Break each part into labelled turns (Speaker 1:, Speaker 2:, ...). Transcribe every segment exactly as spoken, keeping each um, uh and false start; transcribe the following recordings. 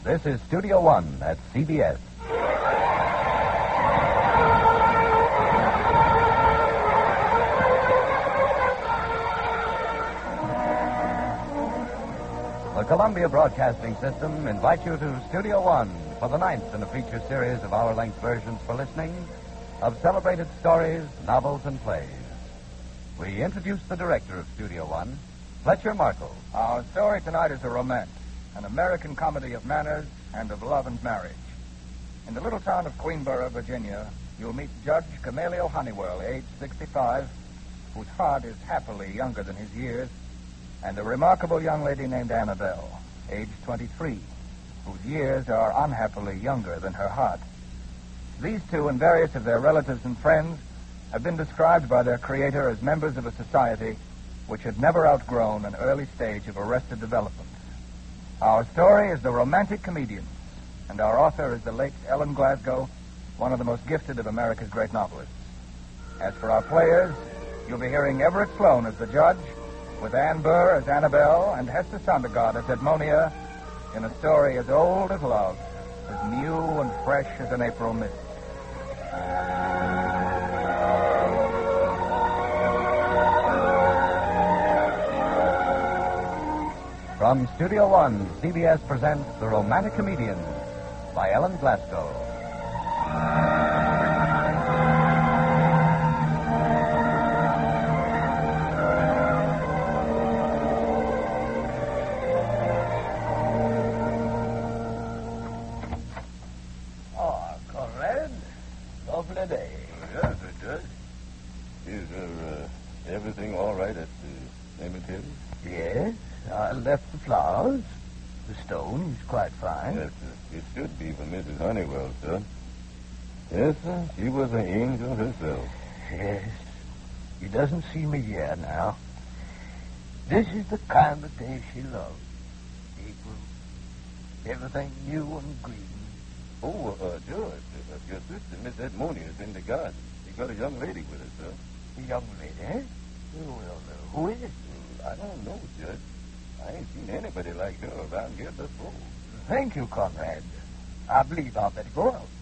Speaker 1: This is Studio One at C B S. The Columbia Broadcasting System invites you to Studio One for the ninth in a feature series of hour-length versions for listening of celebrated stories, novels, and plays. We introduce the director of Studio One, Fletcher Markle.
Speaker 2: Our story tonight is a romance, an American comedy of manners and of love and marriage. In the little town of Queenborough, Virginia, you'll meet Judge Gamaliel Honeywell, age sixty-five, whose heart is happily younger than his years, and a remarkable young lady named Annabelle, age twenty-three, whose years are unhappily younger than her heart. These two and various of their relatives and friends have been described by their creator as members of a society which had never outgrown an early stage of arrested development. Our story is The Romantic Comedians, and our author is the late Ellen Glasgow, one of the most gifted of America's great novelists. As for our players, you'll be hearing Everett Sloane as the judge, with Ann Burr as Annabelle and Hester Sondergaard as Edmonia, in a story as old as love, as new and fresh as an April mist.
Speaker 1: From Studio One, C B S presents The Romantic Comedians by Ellen Glasgow.
Speaker 3: Oh, Conrad, lovely day.
Speaker 4: Yes, it does. Is uh, everything all right at the cemetery?
Speaker 3: Yes, I left the flowers. The stone is quite fine.
Speaker 4: Yes, sir. It should be for Missus Honeywell, sir. Yes, sir. She was an angel herself.
Speaker 3: Yes. She doesn't see me yet now. This is the kind of day she loves. April. Everything new and green.
Speaker 4: Oh, uh, George, uh, your sister, Miss Edmonia, is in the garden. She got a young lady with her, sir.
Speaker 3: A young lady, eh? Well, uh, who is it?
Speaker 4: I don't know, Judge. I ain't seen anybody like her around here before.
Speaker 3: Thank you, Conrad. I believe I'll better go out.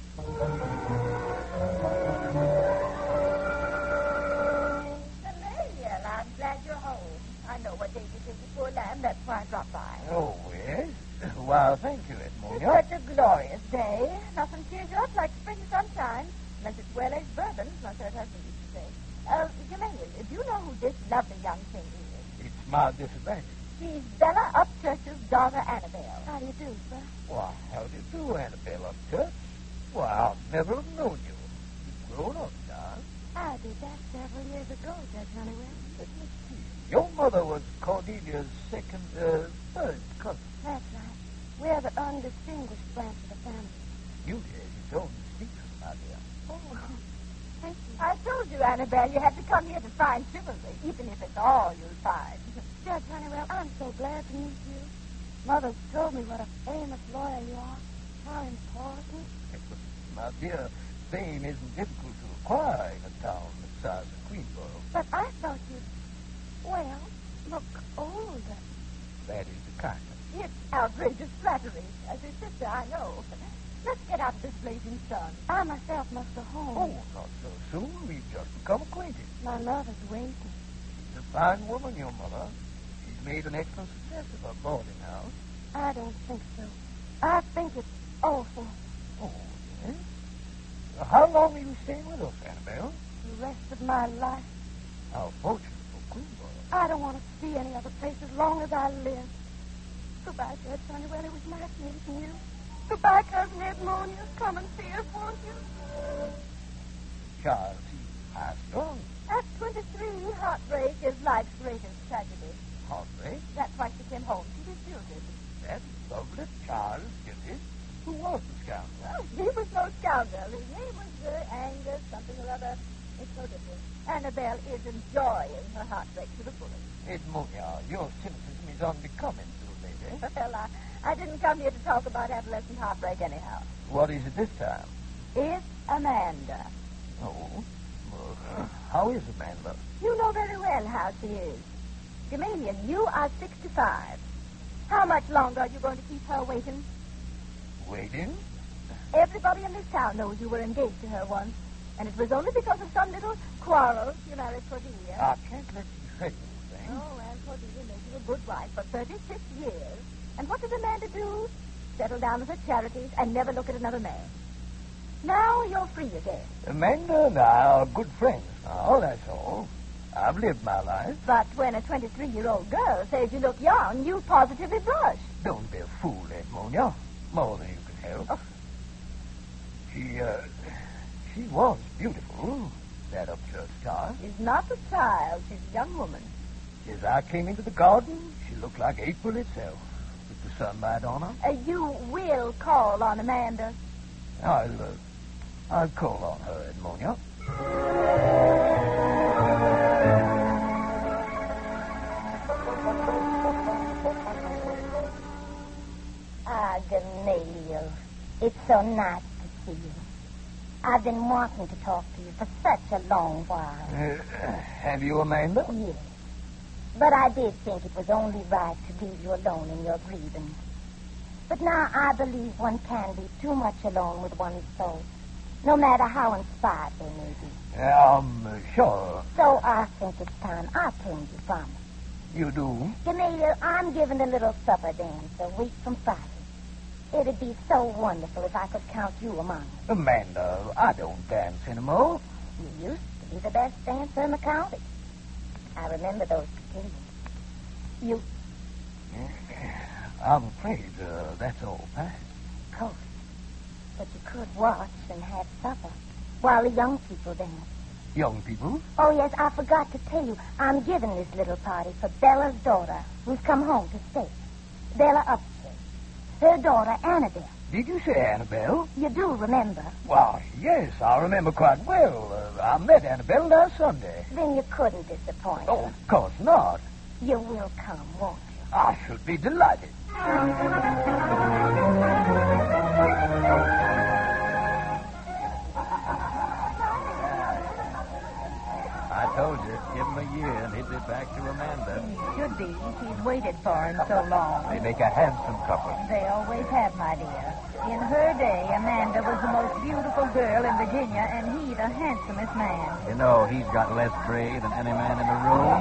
Speaker 5: Gamaliel, I'm glad you're home. I know what day this is before lamb. That's why I dropped by.
Speaker 3: Oh, yes? Well, thank you, Edmonia.
Speaker 5: It's such a glorious day. Nothing cheers you up like spring sunshine, unless it's well-aged bourbon, as my third husband used to say. Uh, Gamaliel, do you know who this lovely young thing is?
Speaker 3: It's my disadvantage.
Speaker 5: She's Bella Upchurch's daughter, Annabelle. How do you do, sir?
Speaker 3: Why, how do you do, Annabelle Upchurch? Why, I'll never have known you. You've grown up now.
Speaker 5: I did that several years ago, Judge Honeywell.
Speaker 3: Let me see. Your mother was Cordelia's second, uh, third cousin.
Speaker 5: That's right. We're the undistinguished branch of the family.
Speaker 3: You did. You told me secret, my dear.
Speaker 5: Oh, thank you. I told you, Annabelle, you had to come here to find chivalry, even if it's all you'll find. Judge Honeywell, I'm so glad to meet you. Mother's told me what a famous lawyer you are. How important.
Speaker 3: My dear, fame isn't difficult to acquire in a town the size of Queenborough.
Speaker 5: But I thought you'd, well, look older.
Speaker 3: That is the kind of...
Speaker 5: It's outrageous flattery. As his sister, I know. Let's get out of this blazing sun. I myself must go home.
Speaker 3: Oh, not so soon. We've just become acquainted.
Speaker 5: My mother's waiting.
Speaker 3: She's a fine woman, your mother. She's made an excellent success of her boarding house.
Speaker 5: I don't think so. I think it's awful.
Speaker 3: Oh, yes? Well, how long are you staying with us, Annabelle?
Speaker 5: The rest of my life.
Speaker 3: How fortunate for Queenborough.
Speaker 5: I don't want to see any other place as long as I live. Goodbye, Judge Honeywell. It was nice meeting you. Goodbye, Cousin Edmonia. Come and see us, won't you?
Speaker 3: Charles, he's high strung.
Speaker 5: At twenty-three, heartbreak is life's greatest tragedy.
Speaker 3: Heartbreak?
Speaker 5: That's why she came home. She was jilted.
Speaker 3: That lovely Charles Gillis. Who was the scoundrel?
Speaker 5: Well, he was no scoundrel. His name was uh, Angus, something or other. It's no different. Annabelle is enjoying her heartbreak to the fullest.
Speaker 3: Edmonia, your cynicism is unbecoming to a lady.
Speaker 5: Well, I, I didn't come here to talk about adolescent heartbreak anyhow.
Speaker 3: What is it this time?
Speaker 5: It's Amanda.
Speaker 3: Oh? Well, how is Amanda?
Speaker 5: You know very well how she is. Gamaliel, you are sixty-five. How much longer are you going to keep her waiting?
Speaker 3: Waiting?
Speaker 5: Everybody in this town knows you were engaged to her once. And it was only because of some little quarrel you married Cordelia.
Speaker 3: I can't let you say anything.
Speaker 5: Oh, and Cordelia made you a good wife for thirty-six years. And what did Amanda do? Settle down with her charities and never look at another man. Now you're free again.
Speaker 3: Amanda and I are good friends now, that's all. I've lived my life.
Speaker 5: But when a twenty-three-year-old girl says you look young, you positively blush.
Speaker 3: Don't be a fool, Edmonia. More than you can help.
Speaker 5: Oh.
Speaker 3: She, uh... She was beautiful, that upchurch child.
Speaker 5: She's not a child. She's a young woman.
Speaker 3: As I came into the garden, she looked like April itself, with the sunlight on her.
Speaker 5: Uh, you will call on Amanda.
Speaker 3: I'll, uh, I'll call on her, Edmonia.
Speaker 6: Ah, Gamaliel, it's so nice to see you. I've been wanting to talk to you for such a long while.
Speaker 3: Uh, have you, Amanda?
Speaker 6: Yes. But I did think it was only right to leave you alone in your grievance. But now I believe one can be too much alone with one's thoughts, no matter how inspired they may be.
Speaker 3: Um, sure.
Speaker 6: So I think it's time I turned you from it.
Speaker 3: You do?
Speaker 6: Gamaliel, I'm giving a little supper dance a week from Friday. It'd be so wonderful if I could count you among them.
Speaker 3: Amanda, I don't dance anymore.
Speaker 6: You used to be the best dancer in the county. I remember those beginnings. You...
Speaker 3: I'm afraid uh, that's all past.
Speaker 6: Of course. But you could watch and have supper while the young people dance.
Speaker 3: Young people?
Speaker 6: Oh, yes, I forgot to tell you. I'm giving this little party for Bella's daughter, who's come home to stay. Bella Upchurch. Her daughter, Annabelle.
Speaker 3: Did you say Annabelle?
Speaker 6: You do remember.
Speaker 3: Why, yes, I remember quite well. Uh, I met Annabelle last Sunday.
Speaker 6: Then you couldn't disappoint
Speaker 3: Oh,
Speaker 6: her.
Speaker 3: of course not.
Speaker 6: You will come, won't you?
Speaker 3: I should be delighted.
Speaker 1: I told you, give him a year and he'd be back to Amanda.
Speaker 7: Should be. She's waited for him so long.
Speaker 1: They make a handsome couple.
Speaker 7: They always have, my dear. In her day, Amanda was the most beautiful girl in Virginia, and he the handsomest man.
Speaker 1: You know, he's got less gray than any man in the room.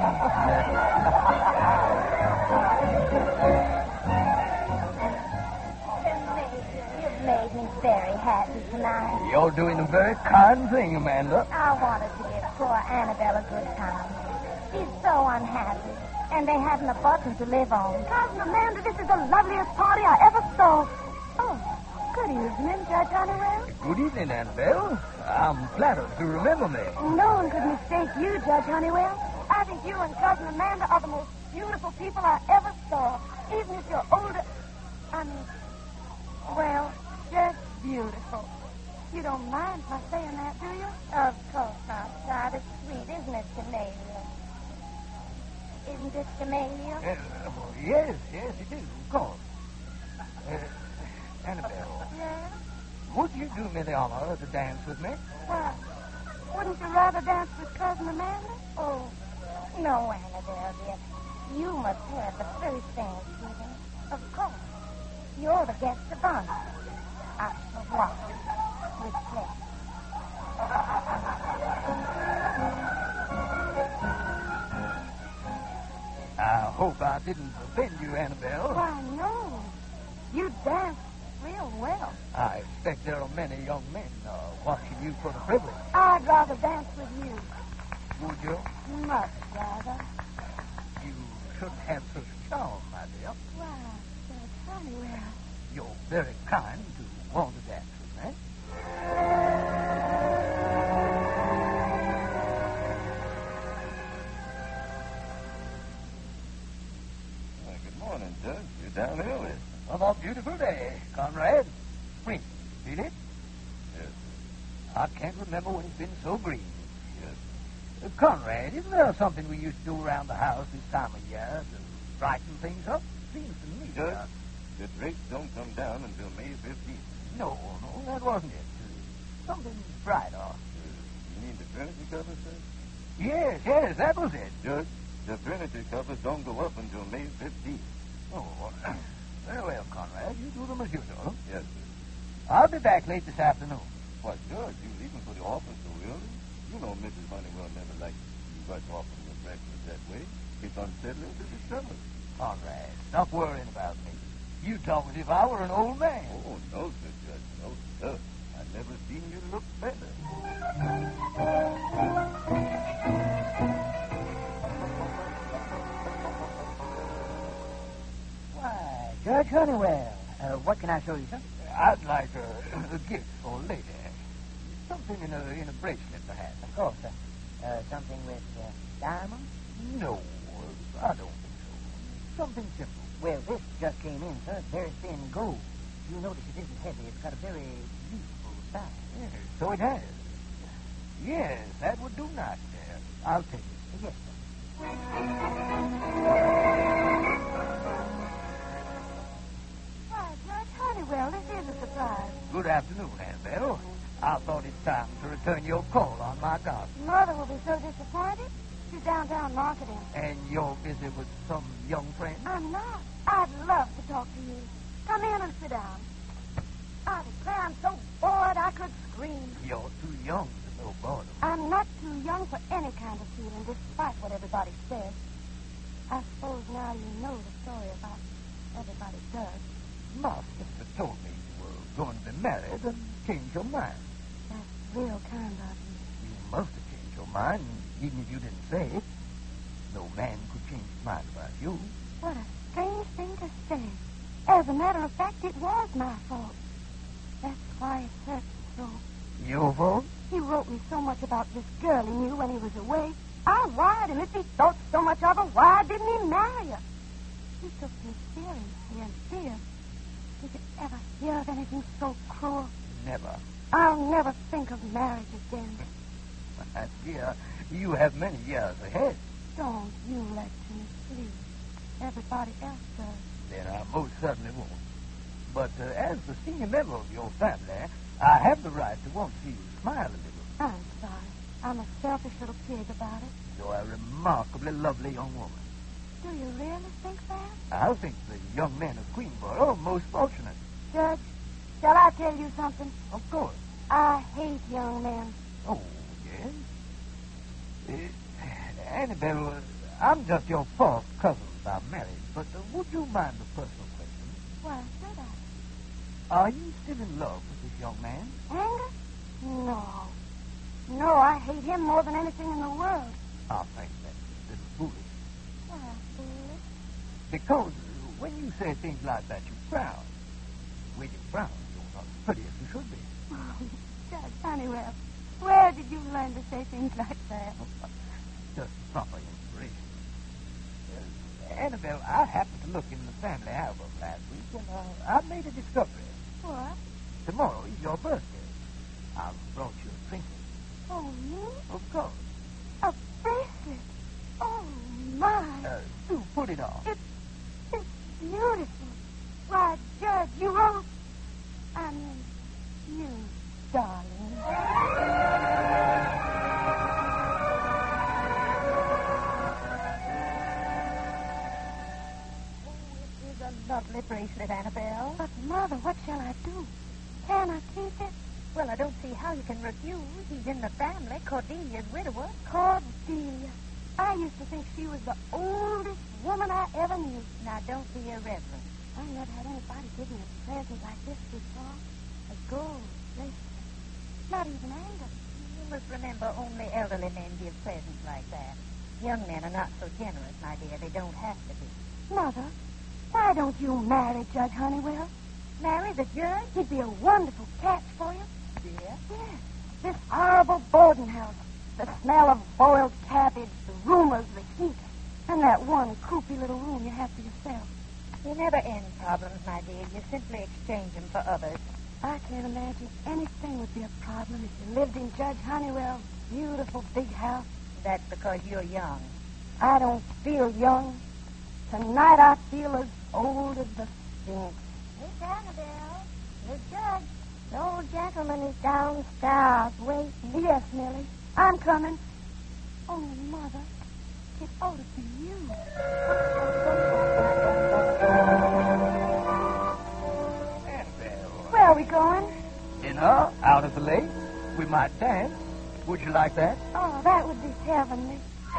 Speaker 6: You've made me very happy tonight.
Speaker 3: You're doing a very kind thing, Amanda.
Speaker 6: I wanted to give poor Annabelle a good time. She's so unhappy, and they haven't a button to live on.
Speaker 5: Cousin Amanda, this is the loveliest party I ever saw. Oh, good evening, Judge Honeywell.
Speaker 3: Good evening, Annabelle. I'm flattered to remember me.
Speaker 5: No one could mistake you, Judge Honeywell. I think you and Cousin Amanda are the most beautiful people I ever saw, even if you're older. I mean, well, just beautiful. You don't mind my saying that, do you?
Speaker 6: Of course not, child. It's sweet, isn't it, Gamaliel? Isn't it, Gamaliel?
Speaker 3: Uh, yes, yes, it is, of course. Uh, Annabelle,
Speaker 5: Yeah?
Speaker 3: would you do me the honor to dance with me?
Speaker 5: Why? Wouldn't you rather dance with Cousin Amanda?
Speaker 6: Oh, no, Annabelle, dear. You must have the first dance with him. Of course. You're the guest of honor. I shall watch with pleasure.
Speaker 3: I hope I didn't offend you, Annabelle.
Speaker 5: Why, no. You dance real well.
Speaker 3: I expect there are many young men uh, watching you for the privilege.
Speaker 5: I'd rather dance with you.
Speaker 3: Would you?
Speaker 5: Much rather.
Speaker 3: You should have such charm, my dear.
Speaker 5: Why, Judge Honeywell.
Speaker 3: You're very kind to want to dance with me.
Speaker 4: Well, good morning, Judge. You're down early.
Speaker 3: What a beautiful day, Conrad. Spring, feel it?
Speaker 4: Yes,
Speaker 3: I can't remember when it's been so green.
Speaker 4: yes.
Speaker 3: Uh, Conrad, isn't there something we used to do around the house this time of year to brighten things up? Seems to me.
Speaker 4: Judge,
Speaker 3: uh,
Speaker 4: the drapes don't come down until May fifteenth.
Speaker 3: no, no, that wasn't it. Uh, something brighter.
Speaker 4: Uh, you mean the furniture covers, sir?
Speaker 3: Yes, yes, that was it.
Speaker 4: Judge, the furniture covers don't go up until May fifteenth.
Speaker 3: Oh, very well, Conrad. You do them as usual.
Speaker 4: Yes, sir.
Speaker 3: I'll be back late this afternoon.
Speaker 4: What, Judge, you leaving for the office so early? You know Missus Honeywell never likes you rush off from the breakfast that way. It's unsettling to the stomach.
Speaker 3: Conrad, stop worrying about me. You talk as if I were an old man.
Speaker 4: Oh, no, sir, Judge, no, sir. I've never seen you look better.
Speaker 8: Why, Judge Honeywell, uh, what can I show you, sir?
Speaker 3: I'd like a, a gift for a lady. Something in a, in a bracelet, perhaps.
Speaker 8: Of course, sir. Uh, something with uh, diamonds?
Speaker 3: No, I don't think so. Something simple.
Speaker 8: Well, this just came in, sir. Very thin gold. You'll notice it isn't heavy. It's got a very beautiful style.
Speaker 3: Yes, so it has. Yes, that would do nice there. I'll take it.
Speaker 8: Yes, sir.
Speaker 5: Why, Judge Honeywell, this is a surprise.
Speaker 3: Good afternoon, Annabelle. I thought it's time to return your call on my garden.
Speaker 5: Mother will be so disappointed. She's downtown marketing.
Speaker 3: And you're busy with some young friend?
Speaker 5: I'm not. I'd love to talk to you. Come in and sit down. I declare I'm so bored I could scream.
Speaker 3: You're too young to know boredom.
Speaker 5: I'm not too young for any kind of feeling, despite what everybody says. I suppose now you know the story about everybody does.
Speaker 3: My sister told me you were going to be married and changed your mind.
Speaker 5: That's real kind of you.
Speaker 3: You must have changed your mind, even if you didn't say it. No man could change his mind about you.
Speaker 5: What a strange thing to say. As a matter of fact, it was my fault. That's why it hurts so.
Speaker 3: Your fault?
Speaker 5: He wrote me so much about this girl he knew when he was away. I wired him. If he thought so much of her, why didn't he marry her? He took me seriously and fierce. Did you ever hear of anything so cruel?
Speaker 3: Never.
Speaker 5: I'll never think of marriage again.
Speaker 3: My dear, you have many years ahead.
Speaker 5: Don't you let me, please. Everybody else does.
Speaker 3: Then I most certainly won't. But uh, as the senior member of your family, I have the right to want to see you smile a little.
Speaker 5: I'm sorry. I'm a selfish little pig about it.
Speaker 3: You're a remarkably lovely young woman.
Speaker 5: Do you really think that?
Speaker 3: I think the young men of Queenborough are most fortunate.
Speaker 5: Judge, shall I tell you something?
Speaker 3: Of course.
Speaker 5: I hate young men.
Speaker 3: Oh, yes? Uh, Annabelle, uh, I'm just your fourth cousin by marriage, but uh, would you mind a personal question?
Speaker 5: Why should I?
Speaker 3: Are you still in love with this young man?
Speaker 5: Anger? No. No, I hate him more than anything in the world.
Speaker 3: I think that's a little foolish.
Speaker 5: Why, foolish?
Speaker 3: Because uh, when you say things like that, you frown. When you frown, you're not as pretty as you should be.
Speaker 5: Oh, Judge Honeywell, where did you learn to say things like that?
Speaker 3: Just proper inspiration. Uh, Annabelle, I happened to look in the family album last week, and uh, I made a discovery.
Speaker 5: What?
Speaker 3: Tomorrow is your birthday. I've brought you a trinket.
Speaker 5: Oh, me?
Speaker 3: Of course.
Speaker 5: A bracelet. Oh, my.
Speaker 3: Uh, do put it on.
Speaker 5: It's, it's beautiful. Why, Judge, you wrote... I mean, you, darling.
Speaker 7: Lovely bracelet, Annabelle.
Speaker 5: But, Mother, what shall I do? Can I keep it?
Speaker 7: Well, I don't see how you can refuse. He's in the family, Cordelia's widower.
Speaker 5: Cordelia. I used to think she was the oldest woman I ever knew.
Speaker 7: Now, don't be irreverent.
Speaker 5: I never had anybody give me a present like this before. A gold bracelet. Not even anger.
Speaker 7: You must remember only elderly men give presents like that. Young men are not so generous, my dear. They don't have to be.
Speaker 5: Mother, why don't you marry Judge Honeywell?
Speaker 7: Marry the judge?
Speaker 5: He'd be a wonderful catch for you.
Speaker 7: Dear?
Speaker 5: Yes. This horrible boarding house. The smell of boiled cabbage, the rumors, the heat, and that one croupy little room you have for yourself.
Speaker 7: You never end problems, my dear. You simply exchange them for others.
Speaker 5: I can't imagine anything would be a problem if you lived in Judge Honeywell's beautiful big house.
Speaker 7: That's because you're young.
Speaker 5: I don't feel young. Tonight I feel as old as the Sphinx.
Speaker 6: Miss Annabelle, the judge, the old gentleman is downstairs waiting.
Speaker 5: Yes, Millie. I'm coming. Oh, Mother, it ought to be you.
Speaker 3: Annabelle.
Speaker 5: Where are we going?
Speaker 3: Oh, out at the lake. We might dance. Would you like that?
Speaker 6: Oh, that would be heavenly.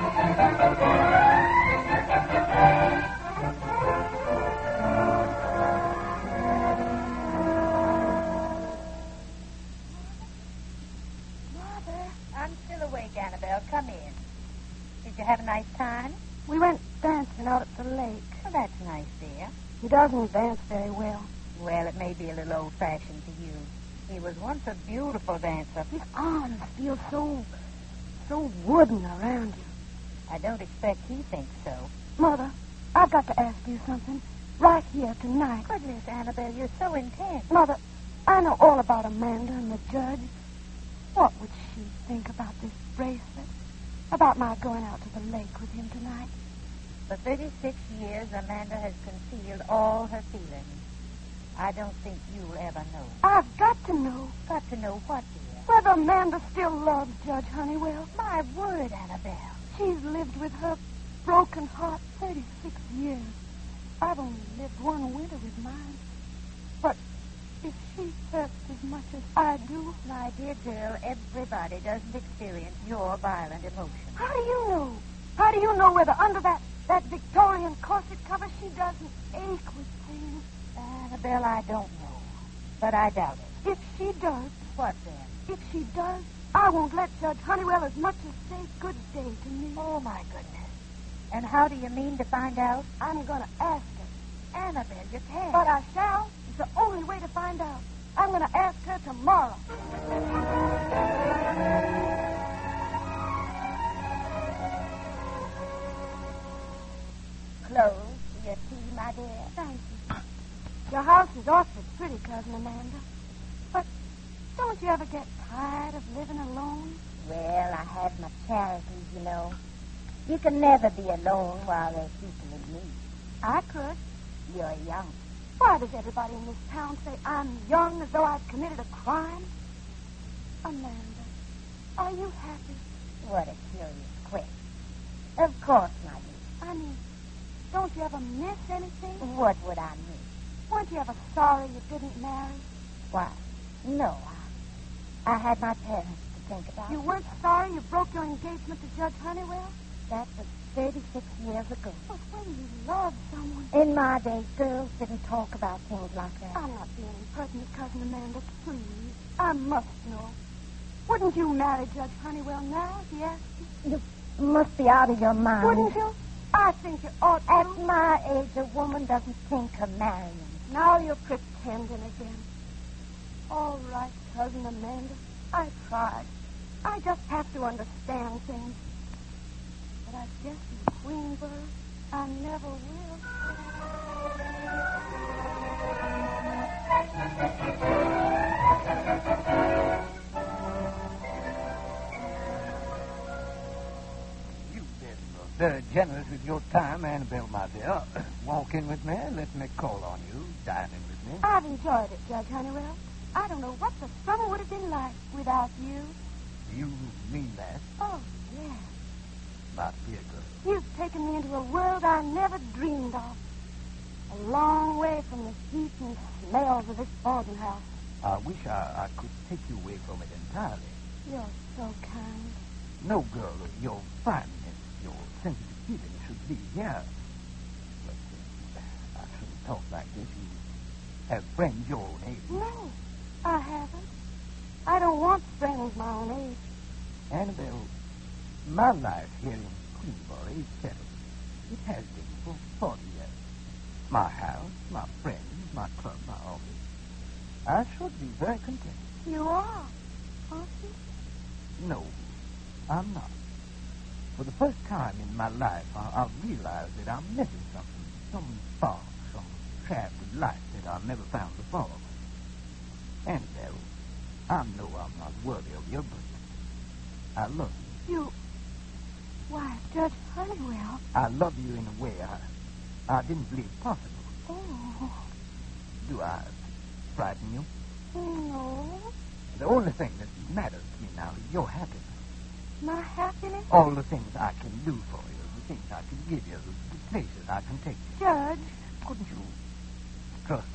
Speaker 7: Mother, I'm still awake, Annabelle. Come in. Did you have a nice time?
Speaker 6: We went dancing out at the lake.
Speaker 7: Well, that's nice, dear.
Speaker 6: He doesn't dance very well.
Speaker 7: Well, it may be a little old-fashioned to you. He was once a beautiful dancer.
Speaker 6: His arms feel so, so wooden around you.
Speaker 7: I don't expect he thinks so.
Speaker 6: Mother, I've got to ask you something right here tonight.
Speaker 7: Goodness, Annabelle, you're so intense.
Speaker 6: Mother, I know all about Amanda and the judge. What would she think about this bracelet? About my going out to the lake with him tonight?
Speaker 7: For thirty-six years, Amanda has concealed all her feelings. I don't think you'll ever know.
Speaker 6: I've got to know.
Speaker 7: Got to know what, dear?
Speaker 6: Whether Amanda still loves Judge Honeywell.
Speaker 7: My word, Annabelle.
Speaker 6: She's lived with her broken heart thirty-six years. I've only lived one winter with mine. But if she hurts as much as I do...
Speaker 7: My dear girl, everybody doesn't experience your violent emotions.
Speaker 6: How do you know? How do you know whether under that, that Victorian corset cover she doesn't ache with pain?
Speaker 7: Annabelle, I don't know. But I doubt it.
Speaker 6: If she does...
Speaker 7: What then?
Speaker 6: If she does, I won't let Judge Honeywell as much as say good day to me.
Speaker 7: Oh, my goodness. And how do you mean to find out?
Speaker 6: I'm going to ask her.
Speaker 7: Annabelle, you can't.
Speaker 6: But I shall. It's the only way to find out. I'm going to ask her tomorrow.
Speaker 7: Clothes for your tea, my dear.
Speaker 6: Thank you. Your house is awfully pretty, Cousin Amanda. But don't you ever get tired of living alone?
Speaker 7: Well, I have my charities, you know. You can never be alone while there's people in need.
Speaker 6: I could.
Speaker 7: You're young.
Speaker 6: Why does everybody in this town say I'm young as though I've committed a crime? Amanda, are you happy?
Speaker 7: What a curious question. Of course, my dear.
Speaker 6: I mean, don't you ever miss anything?
Speaker 7: What would I miss?
Speaker 6: Weren't you ever sorry you didn't marry?
Speaker 7: Why, no. I, I had my parents to think about.
Speaker 6: You weren't sorry you broke your engagement to Judge Honeywell?
Speaker 7: That was thirty-six years ago.
Speaker 6: But when you loved someone...
Speaker 7: In my day, girls didn't talk about things like that.
Speaker 6: I'm not being impertinent, Cousin Amanda. Please. I must know. Wouldn't you marry Judge Honeywell now if he asked you?
Speaker 7: You must be out of your mind.
Speaker 6: Wouldn't you? I think you ought to.
Speaker 7: At my age, a woman doesn't think of marrying.
Speaker 6: Now you're pretending again. All right, Cousin Amanda. I tried. I just have to understand things. But I guess in Queensboro, I never will.
Speaker 3: You've been very generous with your time, Annabelle, my dear. Walk in with me, let me call on you, dine in with me.
Speaker 6: I've enjoyed it, Judge Honeywell. I don't know what the summer would have been like without you.
Speaker 3: You mean that,
Speaker 6: Oh, yes.
Speaker 3: my dear girl?
Speaker 6: You've taken me into a world I never dreamed of. A long way from the heat and smells of this boarding house.
Speaker 3: I wish I, I could take you away from it entirely.
Speaker 6: You're so kind.
Speaker 3: No girl of your fineness, your sensitive feelings should be here. But uh, I shouldn't talk like this. You have friends your own age.
Speaker 6: No, I haven't. I don't want friends my own age.
Speaker 3: Annabelle, my life here in Queensboro is settled. It has been for forty years. My house, my friends, my club, my office. I should be very content.
Speaker 6: You are, aren't you?
Speaker 3: No, I'm not. For the first time in my life, I, I realized that I'm missing something, some spark, some shaft of light that I never found before. Annabelle, I know I'm not worthy of you, but I love you.
Speaker 6: You... Why, Judge Honeywell.
Speaker 3: I love you in a way I, I didn't believe possible.
Speaker 6: Oh,
Speaker 3: Do I frighten you?
Speaker 6: no.
Speaker 3: The only thing that matters to me now is your happiness.
Speaker 6: My happiness?
Speaker 3: All the things I can do for you, the things I can give you, the places I can take you.
Speaker 6: Judge,
Speaker 3: Couldn't you trust me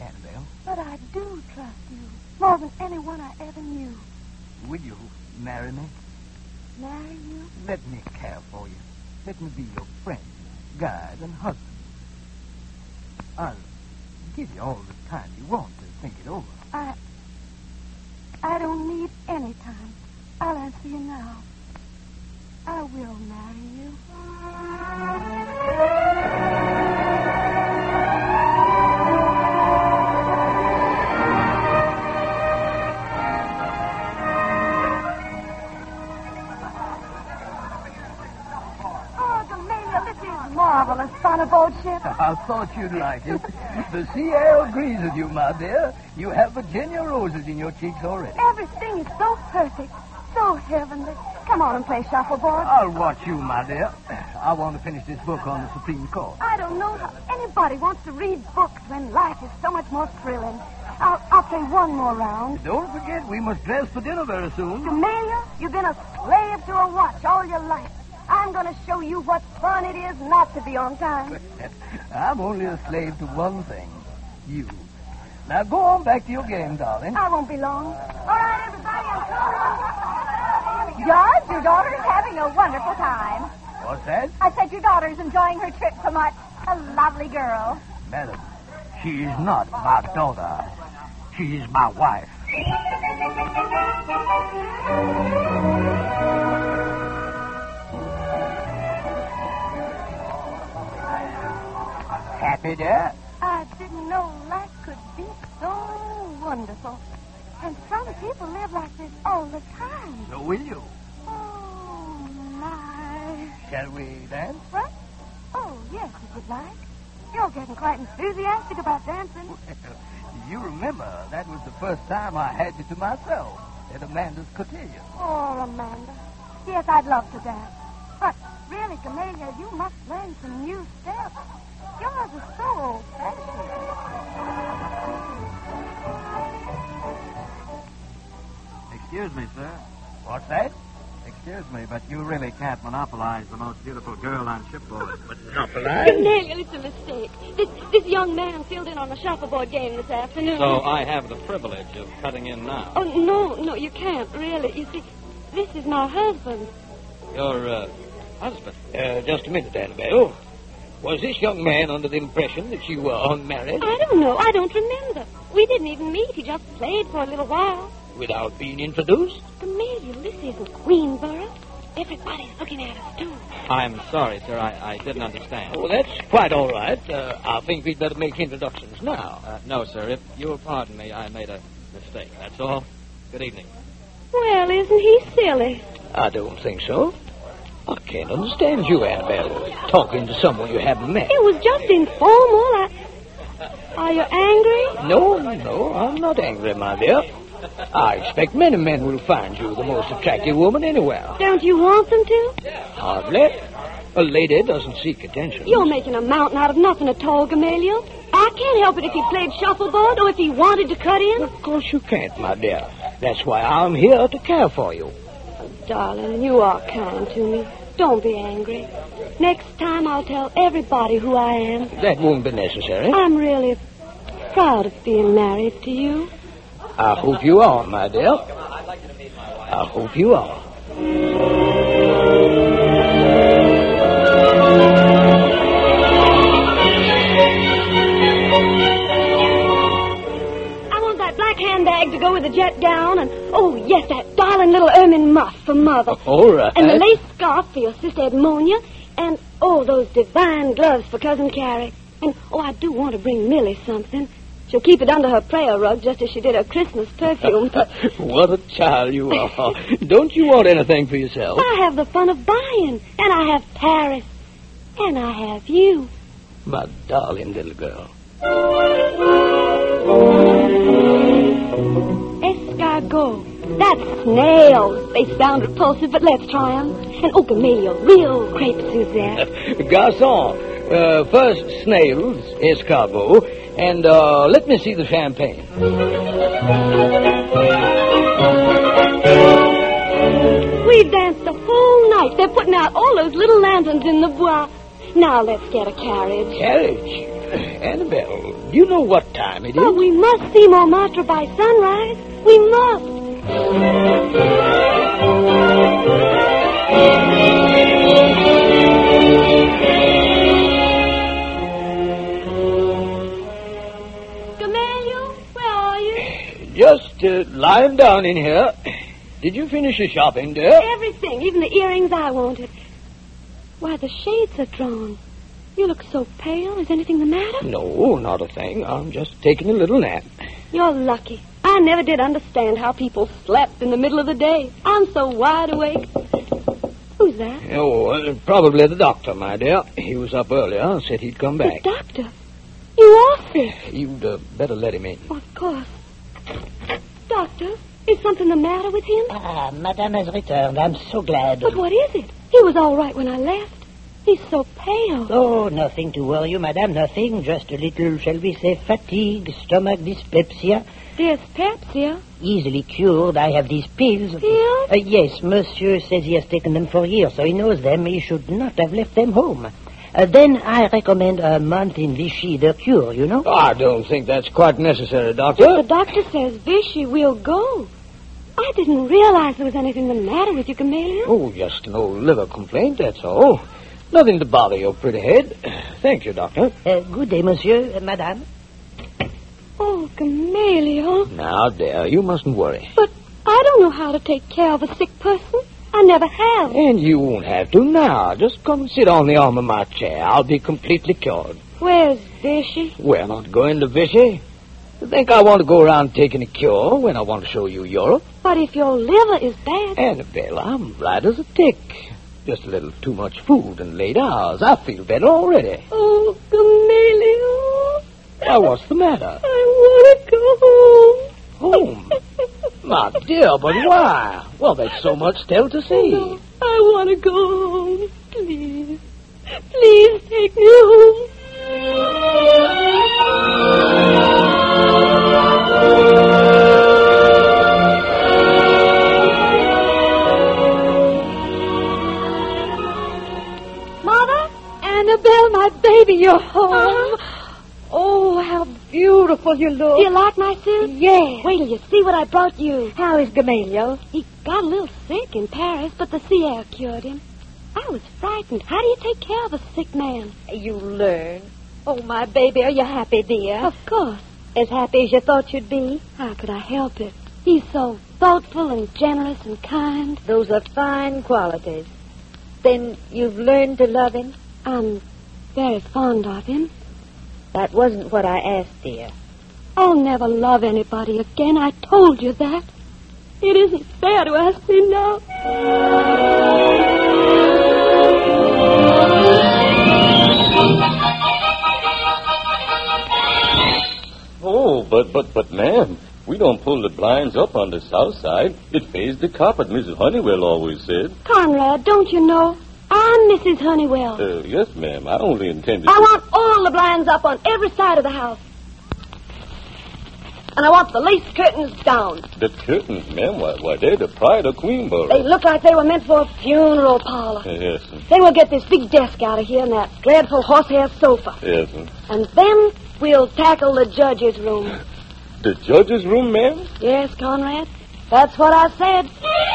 Speaker 3: Annabelle.
Speaker 5: But I do trust you more than anyone I ever knew.
Speaker 3: Will you marry me?
Speaker 5: Marry you?
Speaker 3: Let me care for you. Let me be your friend, guide, and husband. I'll give you all the time you want to think it over.
Speaker 5: I... I don't need any time. I'll answer you now. I will marry you. Oh, Gamaliel, this is marvelous on a boat ship.
Speaker 3: I thought you'd like it. The sea air agrees with you, my dear. You have Virginia roses in your cheeks already.
Speaker 5: Everything is so perfect, so heavenly. Come on and play shuffleboard.
Speaker 3: I'll watch you, my dear. I want to finish this book on the Supreme Court.
Speaker 5: I don't know how anybody wants to read books when life is so much more thrilling. I'll, I'll play one more round.
Speaker 3: Don't forget, we must dress for dinner very soon.
Speaker 5: Gamaliel, you've been a slave to a watch all your life. I'm going to show you what fun it is not to be on time.
Speaker 3: I'm only a slave to one thing. You. Now go on back to your game, darling.
Speaker 5: I won't be long. All right, everybody, I'm coming. George, your daughter's having a wonderful time.
Speaker 3: What's that?
Speaker 5: I said your daughter's enjoying her trip so much. A lovely girl.
Speaker 3: Madam, she is not my daughter. She is my wife. Happy there?
Speaker 5: I didn't know life could be so wonderful. And some people live like this all the time.
Speaker 3: So will you?
Speaker 5: Oh, my.
Speaker 3: Shall we dance?
Speaker 5: What? Oh, yes, if you'd like. You're getting quite enthusiastic about dancing.
Speaker 3: Well, you remember, that was the first time I had you to myself at Amanda's cotillion.
Speaker 5: Oh, Amanda. Yes, I'd love to dance. But really, Gamaliel, you must learn some new steps. Yours is so old-fashioned.
Speaker 9: Excuse me, sir.
Speaker 3: What's that?
Speaker 9: Excuse me, but you really can't monopolize the most beautiful girl on shipboard.
Speaker 3: Monopolize?
Speaker 10: Gamaliel, it's a mistake. This, this young man filled in on a shuffleboard game this afternoon.
Speaker 9: So I have the privilege of cutting in now.
Speaker 10: Oh, no, no, you can't, really. You see, this is my husband.
Speaker 9: Your, uh, husband?
Speaker 11: Uh, just a minute, Annabelle. Was this young man under the impression that you were unmarried?
Speaker 10: I don't know. I don't remember. We didn't even meet. He just played for a little while.
Speaker 11: Without being introduced?
Speaker 10: Gamaliel, this isn't Queenborough. Everybody's looking at us, too.
Speaker 9: I'm sorry, sir. I, I didn't understand.
Speaker 11: Oh, that's quite all right. Uh, I think we'd better make introductions now.
Speaker 9: Uh, no, sir. If you'll pardon me, I made a mistake. That's all. Good evening.
Speaker 10: Well, isn't he silly?
Speaker 11: I don't think so. I can't understand you, Annabelle, talking to someone you haven't met.
Speaker 10: It was just informal. I... Are you angry?
Speaker 11: No, no, I'm not angry, my dear. I expect many men will find you the most attractive woman anywhere.
Speaker 10: Don't you want them to?
Speaker 11: Hardly. A lady doesn't seek attention.
Speaker 10: You're making a mountain out of nothing at all, Gamaliel. I can't help it if he played shuffleboard or if he wanted to cut in.
Speaker 11: Of course you can't, my dear. That's why I'm here to care for you.
Speaker 10: Oh, darling, you are kind to me. Don't be angry. Next time I'll tell everybody who I am.
Speaker 11: That won't be necessary.
Speaker 10: I'm really proud of being married to you.
Speaker 11: I hope you are, my dear. I hope you are.
Speaker 10: I want that black handbag to go with the jet gown, and, oh, yes, that darling little ermine muff for Mother.
Speaker 11: All right.
Speaker 10: And the lace scarf for your sister Edmonia, and, oh, those divine gloves for Cousin Carrie. And, oh, I do want to bring Millie something. She'll keep it under her prayer rug just as she did her Christmas perfume.
Speaker 11: What a child you are. Don't you want anything for yourself?
Speaker 10: I have the fun of buying, and I have Paris, and I have you.
Speaker 11: My darling little girl.
Speaker 10: Escargot. That's snails. They sound repulsive, but let's try them. And, oh, Gamaliel, real crepe Suzette.
Speaker 11: Garçon. Uh, first, snails, escargot, and uh, let me see the champagne.
Speaker 10: We've danced the whole night. They're putting out all those little lanterns in the bois. Now let's get a carriage.
Speaker 11: Carriage? Annabelle, do you know what time it is?
Speaker 10: Oh, we must see Montmartre by sunrise. We must. Gamaliel, where are you?
Speaker 11: Just uh, lying down in here. Did you finish your shopping, dear?
Speaker 10: Everything, even the earrings I wanted. Why, the shades are drawn. You look so pale. Is anything the matter?
Speaker 11: No, not a thing. I'm just taking a little nap.
Speaker 10: You're lucky. I never did understand how people slept in the middle of the day. I'm so wide awake. Who's that?
Speaker 11: Oh, uh, probably the doctor, my dear. He was up earlier, said he'd come back.
Speaker 10: The doctor? You are sick.
Speaker 11: You'd uh, better let him in.
Speaker 10: Oh, of course. Doctor, is something the matter with him?
Speaker 8: Ah, Madame has returned. I'm so glad.
Speaker 10: But what is it? He was all right when I left. He's so pale.
Speaker 8: Oh, nothing to worry you, Madame, nothing. Just a little, shall we say, fatigue, stomach dyspepsia.
Speaker 10: Dyspepsia?
Speaker 8: Easily cured. I have these pills.
Speaker 10: Pills?
Speaker 8: Uh, yes, Monsieur says he has taken them for years, so he knows them. He should not have left them home. Uh, then I recommend a month in Vichy, the cure, you know.
Speaker 11: Oh, I don't think that's quite necessary, Doctor.
Speaker 10: But the doctor says Vichy will go. I didn't realize there was anything the matter with you, Gamaliel.
Speaker 11: Oh, just an old liver complaint, that's all. Nothing to bother your pretty head. Thank you, Doctor.
Speaker 8: Uh, good day, Monsieur, uh, Madame.
Speaker 10: Oh, Gamaliel.
Speaker 11: Now, dear, you mustn't worry.
Speaker 10: But I don't know how to take care of a sick person. I never have.
Speaker 11: And you won't have to now. Just come and sit on the arm of my chair. I'll be completely cured.
Speaker 10: Where's Vichy?
Speaker 11: We're not going to Vichy. You think I want to go around taking a cure when I want to show you Europe?
Speaker 10: But if your liver is bad...
Speaker 11: Annabelle, I'm right as a tick. Just a little too much food and late hours. I feel better already.
Speaker 10: Oh, Gamaliel.
Speaker 11: Now, what's the matter?
Speaker 10: I want to go home.
Speaker 11: Home? My dear, but why? Well, there's so much still to see.
Speaker 10: No, I want to go home. Please. Please take me home. Mother? Annabelle, my baby, you're home. Uh-huh. Oh, how beautiful you look. Do you like my suit?
Speaker 7: Yes.
Speaker 10: Wait till you see what I brought you.
Speaker 7: How is Gamaliel?
Speaker 10: He got a little sick in Paris, but the sea air cured him. I was frightened. How do you take care of a sick man?
Speaker 7: You learn. Oh, my baby, are you happy, dear?
Speaker 10: Of course.
Speaker 7: As happy as you thought you'd be?
Speaker 10: How could I help it? He's so thoughtful and generous and kind.
Speaker 7: Those are fine qualities. Then you've learned to love him?
Speaker 10: I'm very fond of him.
Speaker 7: That wasn't what I asked, dear.
Speaker 10: I'll never love anybody again. I told you that. It isn't fair to ask me now.
Speaker 4: Oh, but, but, but, ma'am, we don't pull the blinds up on the south side. It fades the carpet, Missus Honeywell always said.
Speaker 10: Conrad, don't you know? I'm Missus Honeywell.
Speaker 4: Uh, yes, ma'am. I only intended
Speaker 10: I
Speaker 4: to...
Speaker 10: want all the blinds up on every side of the house. And I want the lace curtains down.
Speaker 4: The curtains, ma'am, why, why, they're the pride of Queenborough.
Speaker 10: They look like they were meant for a funeral parlor.
Speaker 4: Yes, sir.
Speaker 10: Then we'll get this big desk out of here and that dreadful horsehair sofa.
Speaker 4: Yes, sir.
Speaker 10: And then we'll tackle the judge's room.
Speaker 4: The judge's room, ma'am?
Speaker 10: Yes, Conrad. That's what I said.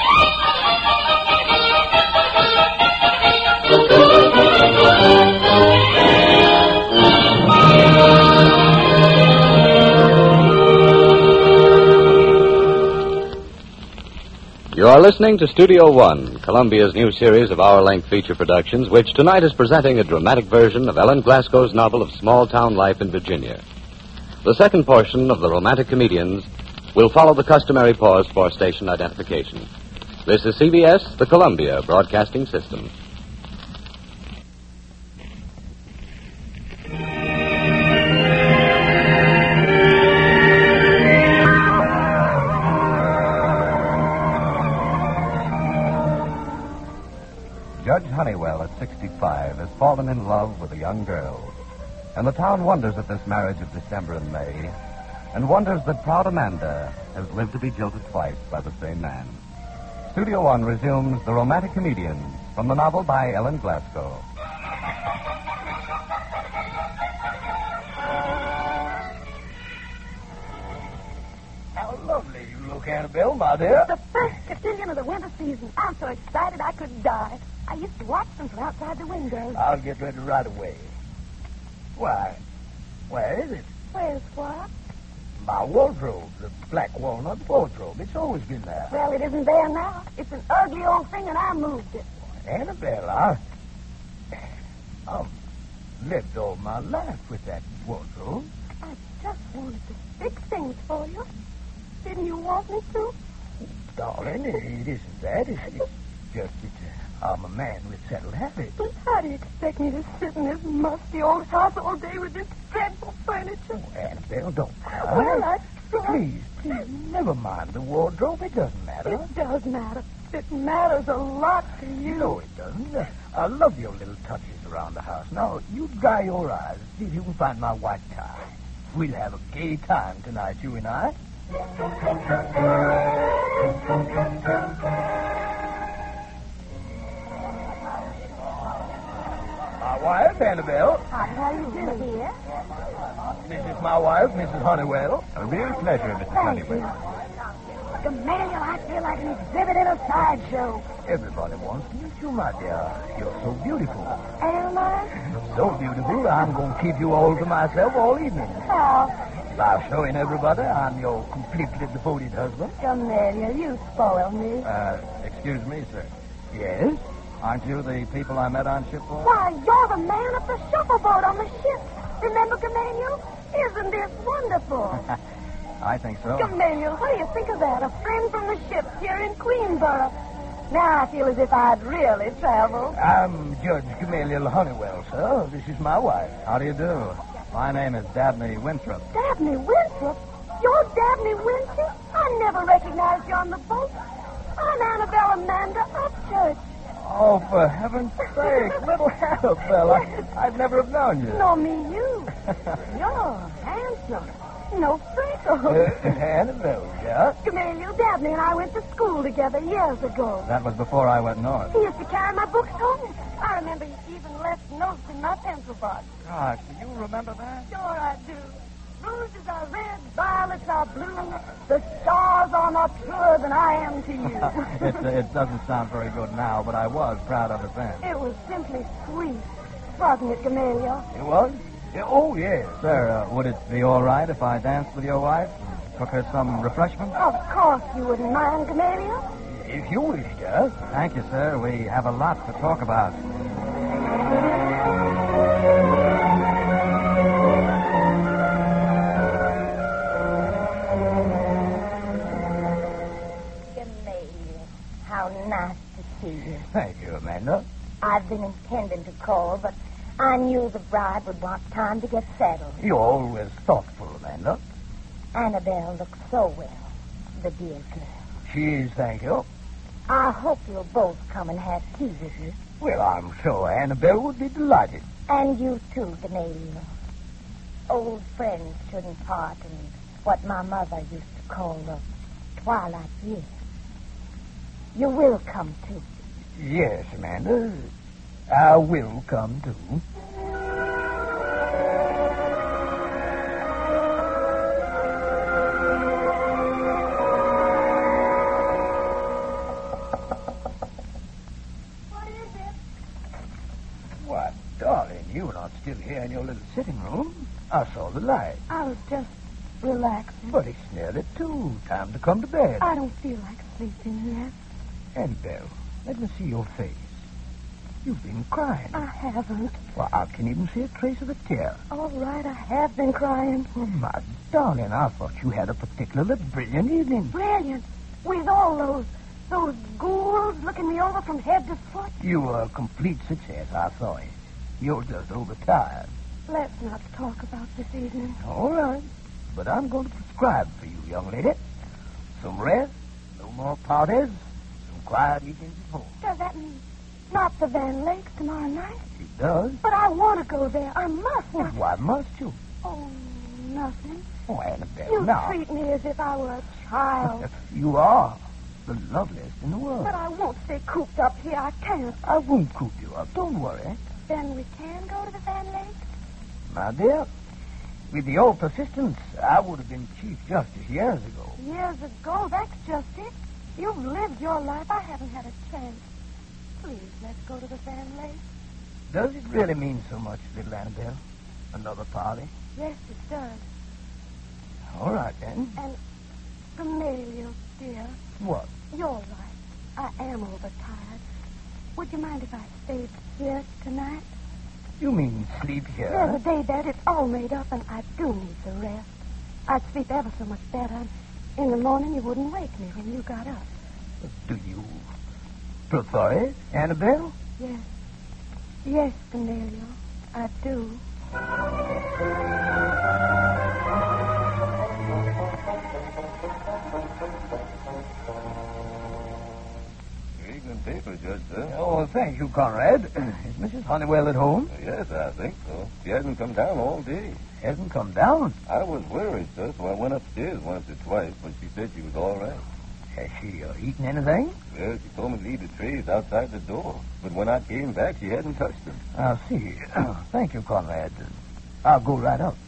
Speaker 1: You are listening to Studio One, Columbia's new series of hour-length feature productions, which tonight is presenting a dramatic version of Ellen Glasgow's novel of small-town life in Virginia. The second portion of The Romantic Comedians will follow the customary pause for station identification. This is C B S, the Columbia Broadcasting System. Judge Honeywell, at sixty-five, has fallen in love with a young girl. And the town wonders at this marriage of December and May, and wonders that proud Amanda has lived to be jilted twice by the same man. Studio One resumes The Romantic Comedians from the novel by Ellen Glasgow.
Speaker 3: lovely you look, Annabelle, my dear.
Speaker 5: The first cotillion of the winter season. I'm so excited I could die. I used to watch them from outside the window.
Speaker 3: I'll get ready right away. Why? Where is it?
Speaker 5: Where's what?
Speaker 3: My wardrobe, the black walnut wardrobe. It's always been there.
Speaker 5: Well, it isn't there now. It's an ugly old thing, and I moved it.
Speaker 3: Annabelle, I... I've lived all my life with that wardrobe.
Speaker 5: I just wanted to fix things for you. Didn't you want me to?
Speaker 3: Darling, it, it isn't that. It's, it's just that uh, I'm a man with settled habits.
Speaker 5: But how do you expect me to sit in this musty old house all day with this dreadful furniture?
Speaker 3: Oh, Annabelle, don't cry.
Speaker 5: Well, I try.
Speaker 3: Please, please, never mind the wardrobe. It doesn't matter.
Speaker 5: It does matter. It matters a lot to you.
Speaker 3: No, it doesn't. I love your little touches around the house. Now, you dry your eyes. See if you can find my white tie. We'll have a gay time tonight, you and I. My wife, Annabelle.
Speaker 5: How do you do here?
Speaker 3: This is my wife, Missus Honeywell.
Speaker 1: A real pleasure, Missus Honeywell.
Speaker 5: Gamaliel, I feel like an exhibit in a sideshow.
Speaker 3: Everybody wants to meet you, my dear. You're so beautiful.
Speaker 5: Am I?
Speaker 3: So beautiful, I'm going to keep you all to myself all evening.
Speaker 5: Oh,
Speaker 3: By showing everybody I'm your completely devoted husband.
Speaker 5: Gamaliel, you spoil me.
Speaker 9: Uh, excuse me, sir.
Speaker 3: Yes?
Speaker 9: Aren't you the people I met on shipboard?
Speaker 5: Why, you're the man of the shuffleboard on the ship. Remember, Gamaliel? Isn't this wonderful?
Speaker 9: I think so.
Speaker 5: Gamaliel, what do you think of that? A friend from the ship here in Queenborough. Now I feel as if I'd really traveled.
Speaker 3: I'm Judge Gamaliel Honeywell, sir. This is my wife.
Speaker 9: How do you do? My name is Dabney Winthrop.
Speaker 5: Dabney Winthrop? You're Dabney Winthrop? I never recognized you on the boat. I'm Annabelle Amanda Upchurch.
Speaker 9: Oh, for heaven's sake, little Annabelle. I, I'd never have known you.
Speaker 5: No, me, you. You're handsome. No freckles.
Speaker 3: Uh, Annabelle, yeah?
Speaker 5: Gamaliel, Dabney and I went to school together years ago.
Speaker 9: That was before I went north.
Speaker 5: He used to carry my books home. I remember he even left notes in my pencil box.
Speaker 9: Gosh, do you remember that?
Speaker 5: Sure I do. Roses are red, violets are blue. The stars are more truer than I am to you.
Speaker 9: it, uh, it doesn't sound very good now, but I was proud of it then.
Speaker 5: It was simply sweet, wasn't it, Gamaliel?
Speaker 3: It was? Yeah, oh, yes.
Speaker 9: Sir, uh, would it be all right if I danced with your wife and took her some refreshment?
Speaker 5: Of course you wouldn't mind, Gamaliel.
Speaker 3: If you wish, sir.
Speaker 9: Thank you, sir. We have a lot to talk about.
Speaker 6: Gamaliel, how nice to see you.
Speaker 3: Thank you, Amanda.
Speaker 6: I've been intending to call, but I knew the bride would want time to get settled.
Speaker 3: You're always thoughtful, Amanda.
Speaker 6: Annabelle looks so well, the dear girl.
Speaker 3: She is, thank you.
Speaker 6: I hope you'll both come and have tea with me.
Speaker 3: Well, I'm sure Annabelle would be delighted.
Speaker 6: And you too, Gamaliel. Old friends shouldn't part in what my mother used to call the twilight years. You will come too.
Speaker 3: Yes, Amanda. I will come too. Why, darling, you're not still here in your little sitting room. I saw the light.
Speaker 5: I was just relaxing.
Speaker 3: But it's nearly two. Time to come to bed.
Speaker 5: I don't feel like sleeping yet.
Speaker 3: Annabelle, let me see your face. You've been crying.
Speaker 5: I haven't.
Speaker 3: Well, I can even see a trace of a tear.
Speaker 5: All right, I have been crying.
Speaker 3: Oh, my darling, I thought you had a particularly brilliant evening.
Speaker 5: Brilliant. With all those those ghouls looking me over from head to foot.
Speaker 3: You were a complete success, I saw it. You're just overtired.
Speaker 5: Let's not talk about this evening.
Speaker 3: All right. But I'm going to prescribe for you, young lady. Some rest, no more parties, some quiet evenings at home.
Speaker 5: Does that mean not the Van Lakes tomorrow night?
Speaker 3: It does.
Speaker 5: But I want to go there. I must.
Speaker 3: Well,
Speaker 5: I...
Speaker 3: why must you?
Speaker 5: Oh, nothing.
Speaker 3: Oh, Annabelle,
Speaker 5: You
Speaker 3: now.
Speaker 5: treat me as if I were a child.
Speaker 3: You are the loveliest in the world.
Speaker 5: But I won't stay cooped up here. I can't.
Speaker 3: I won't coop you up. Don't worry.
Speaker 5: Then we can go to the Van Lakes?
Speaker 3: My dear, With your persistence, I would have been Chief Justice years ago.
Speaker 5: Years ago? That's just it. You've lived your life. I haven't had a chance. Please, let's go to the Van Lake.
Speaker 3: Does it really mean so much, little Annabelle? Another party?
Speaker 5: Yes, it does.
Speaker 3: All right, then.
Speaker 5: And, Gamaliel, dear.
Speaker 3: What?
Speaker 5: You're right. I am overtired. Would you mind if I stayed here tonight?
Speaker 3: You mean sleep here?
Speaker 5: There's a day bed. It's all made up, and I do need the rest. I'd sleep ever so much better. And in the morning, you wouldn't wake me when you got up.
Speaker 3: Do you prefer it, Annabelle?
Speaker 5: Yes. Yes, Gamaliel. I do.
Speaker 4: Evening paper, Judge, sir.
Speaker 3: Oh, thank you, Conrad. Is Missus Honeywell at home?
Speaker 4: Yes, I think so. She hasn't come down all day.
Speaker 3: Hasn't come down?
Speaker 4: I was worried, sir, so I went upstairs once or twice, but she said she was all right.
Speaker 3: Has she uh, eaten anything?
Speaker 4: Well, she told me to leave the trays outside the door, but when I came back, she hadn't touched them.
Speaker 3: I'll see. Thank you, Conrad. I'll go right up.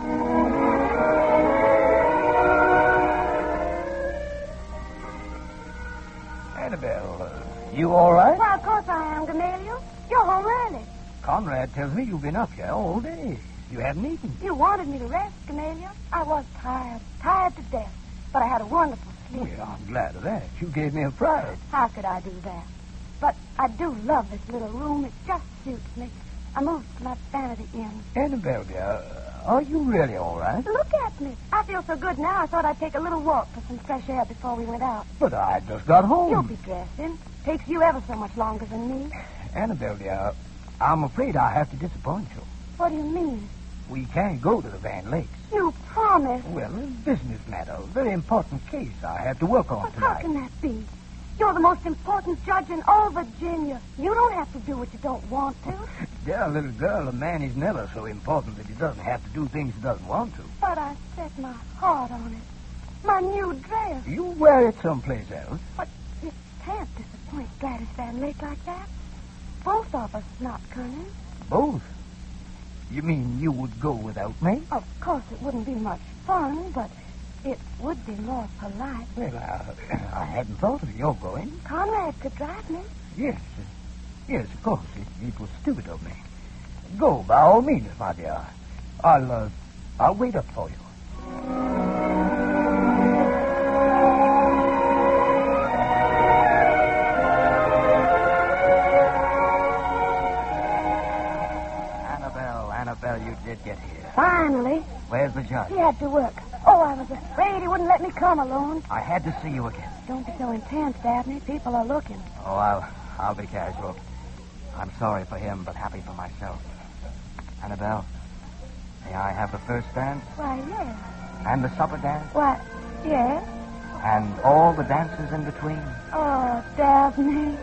Speaker 3: Annabelle, uh, you all right?
Speaker 5: Why, of course I am, Gamaliel. You're home early.
Speaker 3: Conrad tells me you've been up here all day. You haven't eaten.
Speaker 5: You wanted me to rest, Gamaliel. I was tired, tired to death, but I had a wonderful sleep.
Speaker 3: Well, I'm glad of that. You gave me a fright.
Speaker 5: How could I do that? But I do love this little room. It just suits me. I moved my vanity in.
Speaker 3: Annabelle, dear, are you really all right?
Speaker 5: Look at me. I feel so good now, I thought I'd take a little walk for some fresh air before we went out.
Speaker 3: But I just got home.
Speaker 5: You'll be dressing. Takes you ever so much longer than me.
Speaker 3: Annabelle, dear, I'm afraid I have to disappoint you.
Speaker 5: What do you mean?
Speaker 3: We can't go to the Van Lakes.
Speaker 5: You promised.
Speaker 3: Well, a business matter. A very important case I have to work on
Speaker 5: But
Speaker 3: tonight.
Speaker 5: how can that be? You're the most important judge in all Virginia. You don't have to do what you don't want to.
Speaker 3: Dear little girl, a man is never so important that he doesn't have to do things he doesn't want to.
Speaker 5: But I set my heart on it. My new dress.
Speaker 3: You wear it someplace else.
Speaker 5: But you can't disappoint Gladys Van Lake like that. Both of us not coming.
Speaker 3: Both? You mean you would go without me?
Speaker 5: Of course, it wouldn't be much fun, but it would be more polite.
Speaker 3: Well, I, I hadn't thought of your going.
Speaker 5: Conrad could drive me.
Speaker 3: Yes. Yes, of course. It, it was stupid of me. Go, by all means, my dear. I'll, uh, I'll wait up for you.
Speaker 9: Annabelle, Annabelle, you did get here.
Speaker 5: Finally.
Speaker 9: Where's the judge?
Speaker 5: He had to work. Oh, I was afraid he wouldn't let me come alone.
Speaker 9: I had to see you again.
Speaker 5: Don't be so intense, Dabney. People are looking.
Speaker 9: Oh, I'll, I'll be casual. I'm sorry for him, but happy for myself. Annabelle, may I have the first dance?
Speaker 5: Why, yes.
Speaker 9: And the supper dance?
Speaker 5: Why, yes.
Speaker 9: And all the dances in between?
Speaker 5: Oh, Dabney.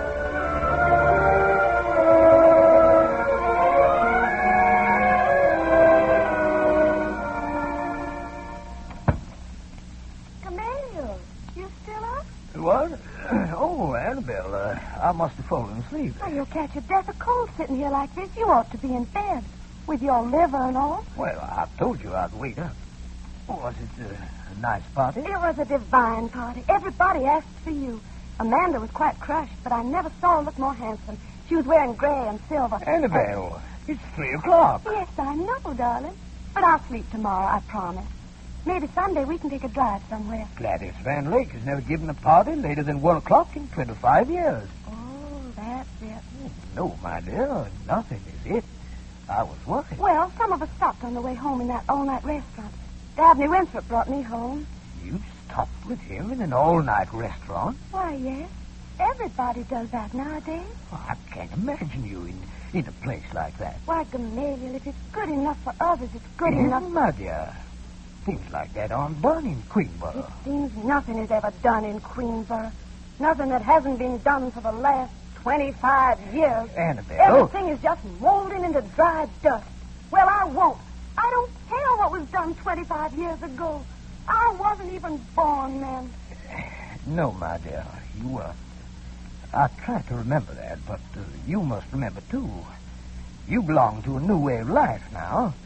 Speaker 5: Gamaliel, you still up?
Speaker 3: What? Oh, Annabelle, uh, I must have fallen asleep.
Speaker 5: Oh, you'll catch a death of cold sitting here like this. You ought to be in bed with your liver and all.
Speaker 3: Well, I told you I'd wait up. Was it uh, a nice party?
Speaker 5: It was a divine party. Everybody asked for you. Amanda was quite crushed, but I never saw her look more handsome. She was wearing gray and silver.
Speaker 3: Annabelle, it's three o'clock.
Speaker 5: Yes, I know, darling. But I'll sleep tomorrow, I promise. Maybe Sunday we can take a drive somewhere.
Speaker 3: Gladys Van Lake has never given a party later than one o'clock in twenty-five years.
Speaker 5: Oh, that's it.
Speaker 3: Oh, no, my dear, nothing is it. I was worried.
Speaker 5: Well, some of us stopped on the way home in that all-night restaurant. Dabney Winthrop brought me home.
Speaker 3: You stopped with him in an all-night restaurant?
Speaker 5: Why, yes. Everybody does that nowadays.
Speaker 3: Oh, I can't imagine you in, in a place like that.
Speaker 5: Why, Gamaliel, if it's good enough for others, it's good
Speaker 3: Yeah,
Speaker 5: enough...
Speaker 3: my dear. Things like that aren't done in Queenborough.
Speaker 5: It seems nothing is ever done in Queensborough. Nothing that hasn't been done for the last twenty-five years.
Speaker 3: Annabelle.
Speaker 5: Everything is just molding into dry dust. Well, I won't. I don't care what was done twenty-five years ago. I wasn't even born then.
Speaker 3: No, my dear. You, uh... I try to remember that, but uh, you must remember, too. You belong to a new way of life now.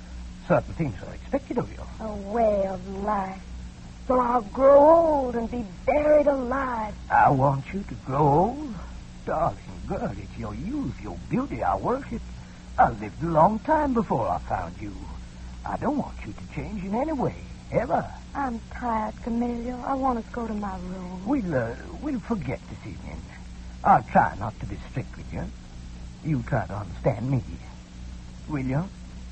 Speaker 3: certain things are expected of you.
Speaker 6: A way of life. So I'll grow old and be buried alive.
Speaker 3: I want you to grow old? Darling girl, it's your youth, your beauty I worship. I lived a long time before I found you. I don't want you to change in any way, ever.
Speaker 6: I'm tired, Camillo. I want to go to my room.
Speaker 3: We'll, uh, we'll forget this evening. I'll try not to be strict with you. You try to understand me. Will you?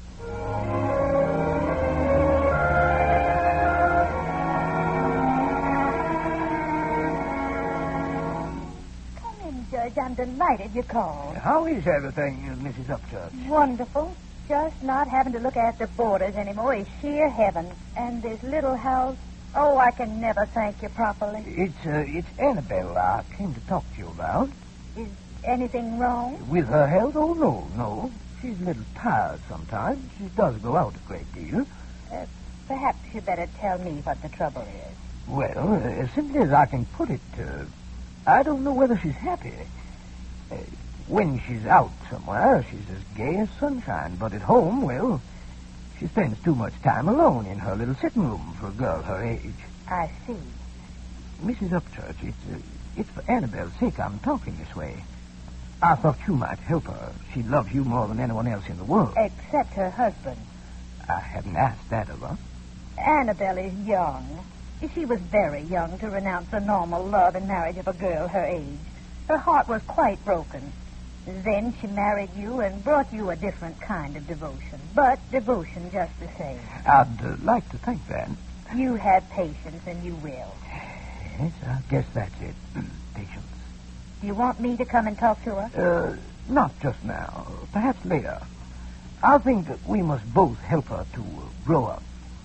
Speaker 7: Judge, I'm delighted you called.
Speaker 3: How is everything, Missus Upchurch?
Speaker 7: Wonderful. Just not having to look after boarders anymore is sheer heaven. And this little house, oh, I can never thank you properly.
Speaker 3: It's, uh, it's Annabelle I came to talk to you about.
Speaker 7: Is anything wrong?
Speaker 3: With her health? Oh, no, no. She's a little tired sometimes. She does go out a great deal.
Speaker 7: Uh, perhaps you better tell me what the trouble is.
Speaker 3: Well, uh, as simply as I can put it, uh, I don't know whether she's happy. Uh, when she's out somewhere, she's as gay as sunshine. But at home, well, she spends too much time alone in her little sitting room for a girl her age.
Speaker 7: I see.
Speaker 3: Missus Upchurch, it's, uh, it's for Annabelle's sake I'm talking this way. I thought you might help her. She loves you more than anyone else in the world.
Speaker 7: Except her husband.
Speaker 3: I hadn't asked that of her.
Speaker 7: Annabelle is young. She was very young to renounce the normal love and marriage of a girl her age. Her heart was quite broken. Then she married you and brought you a different kind of devotion. But devotion just the same.
Speaker 3: I'd uh, like to think that.
Speaker 7: You have patience, and you will.
Speaker 3: Yes, I guess that's it. Patience.
Speaker 7: Do you want me to come and talk to her?
Speaker 3: Uh, not just now. Perhaps later. I think that we must both help her to uh, grow up.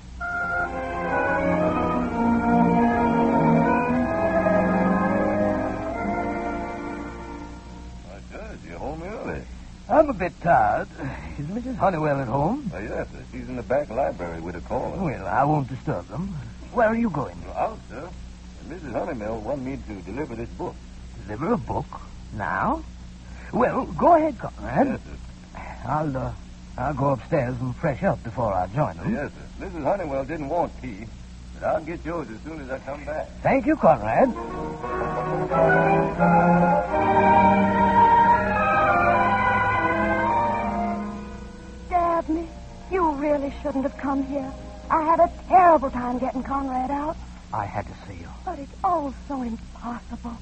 Speaker 3: I'm a bit tired. Is Missus Honeywell at home?
Speaker 4: Oh, yes, sir. She's in the back library with a caller.
Speaker 3: Well, I won't disturb them. Where are you going?
Speaker 4: Well, out, sir. Missus Honeywell wanted me to deliver this book.
Speaker 3: Deliver a book? Now? Well, go ahead, Conrad.
Speaker 4: Yes, sir.
Speaker 3: I'll, uh, I'll go upstairs and fresh up before I join them.
Speaker 4: Yes, sir. Missus Honeywell didn't want tea, but I'll get yours as soon as I come back.
Speaker 3: Thank you, Conrad.
Speaker 6: Dabney, you really shouldn't have come here. I had a terrible time getting Conrad out.
Speaker 3: I had to see you.
Speaker 6: But it's all so impossible.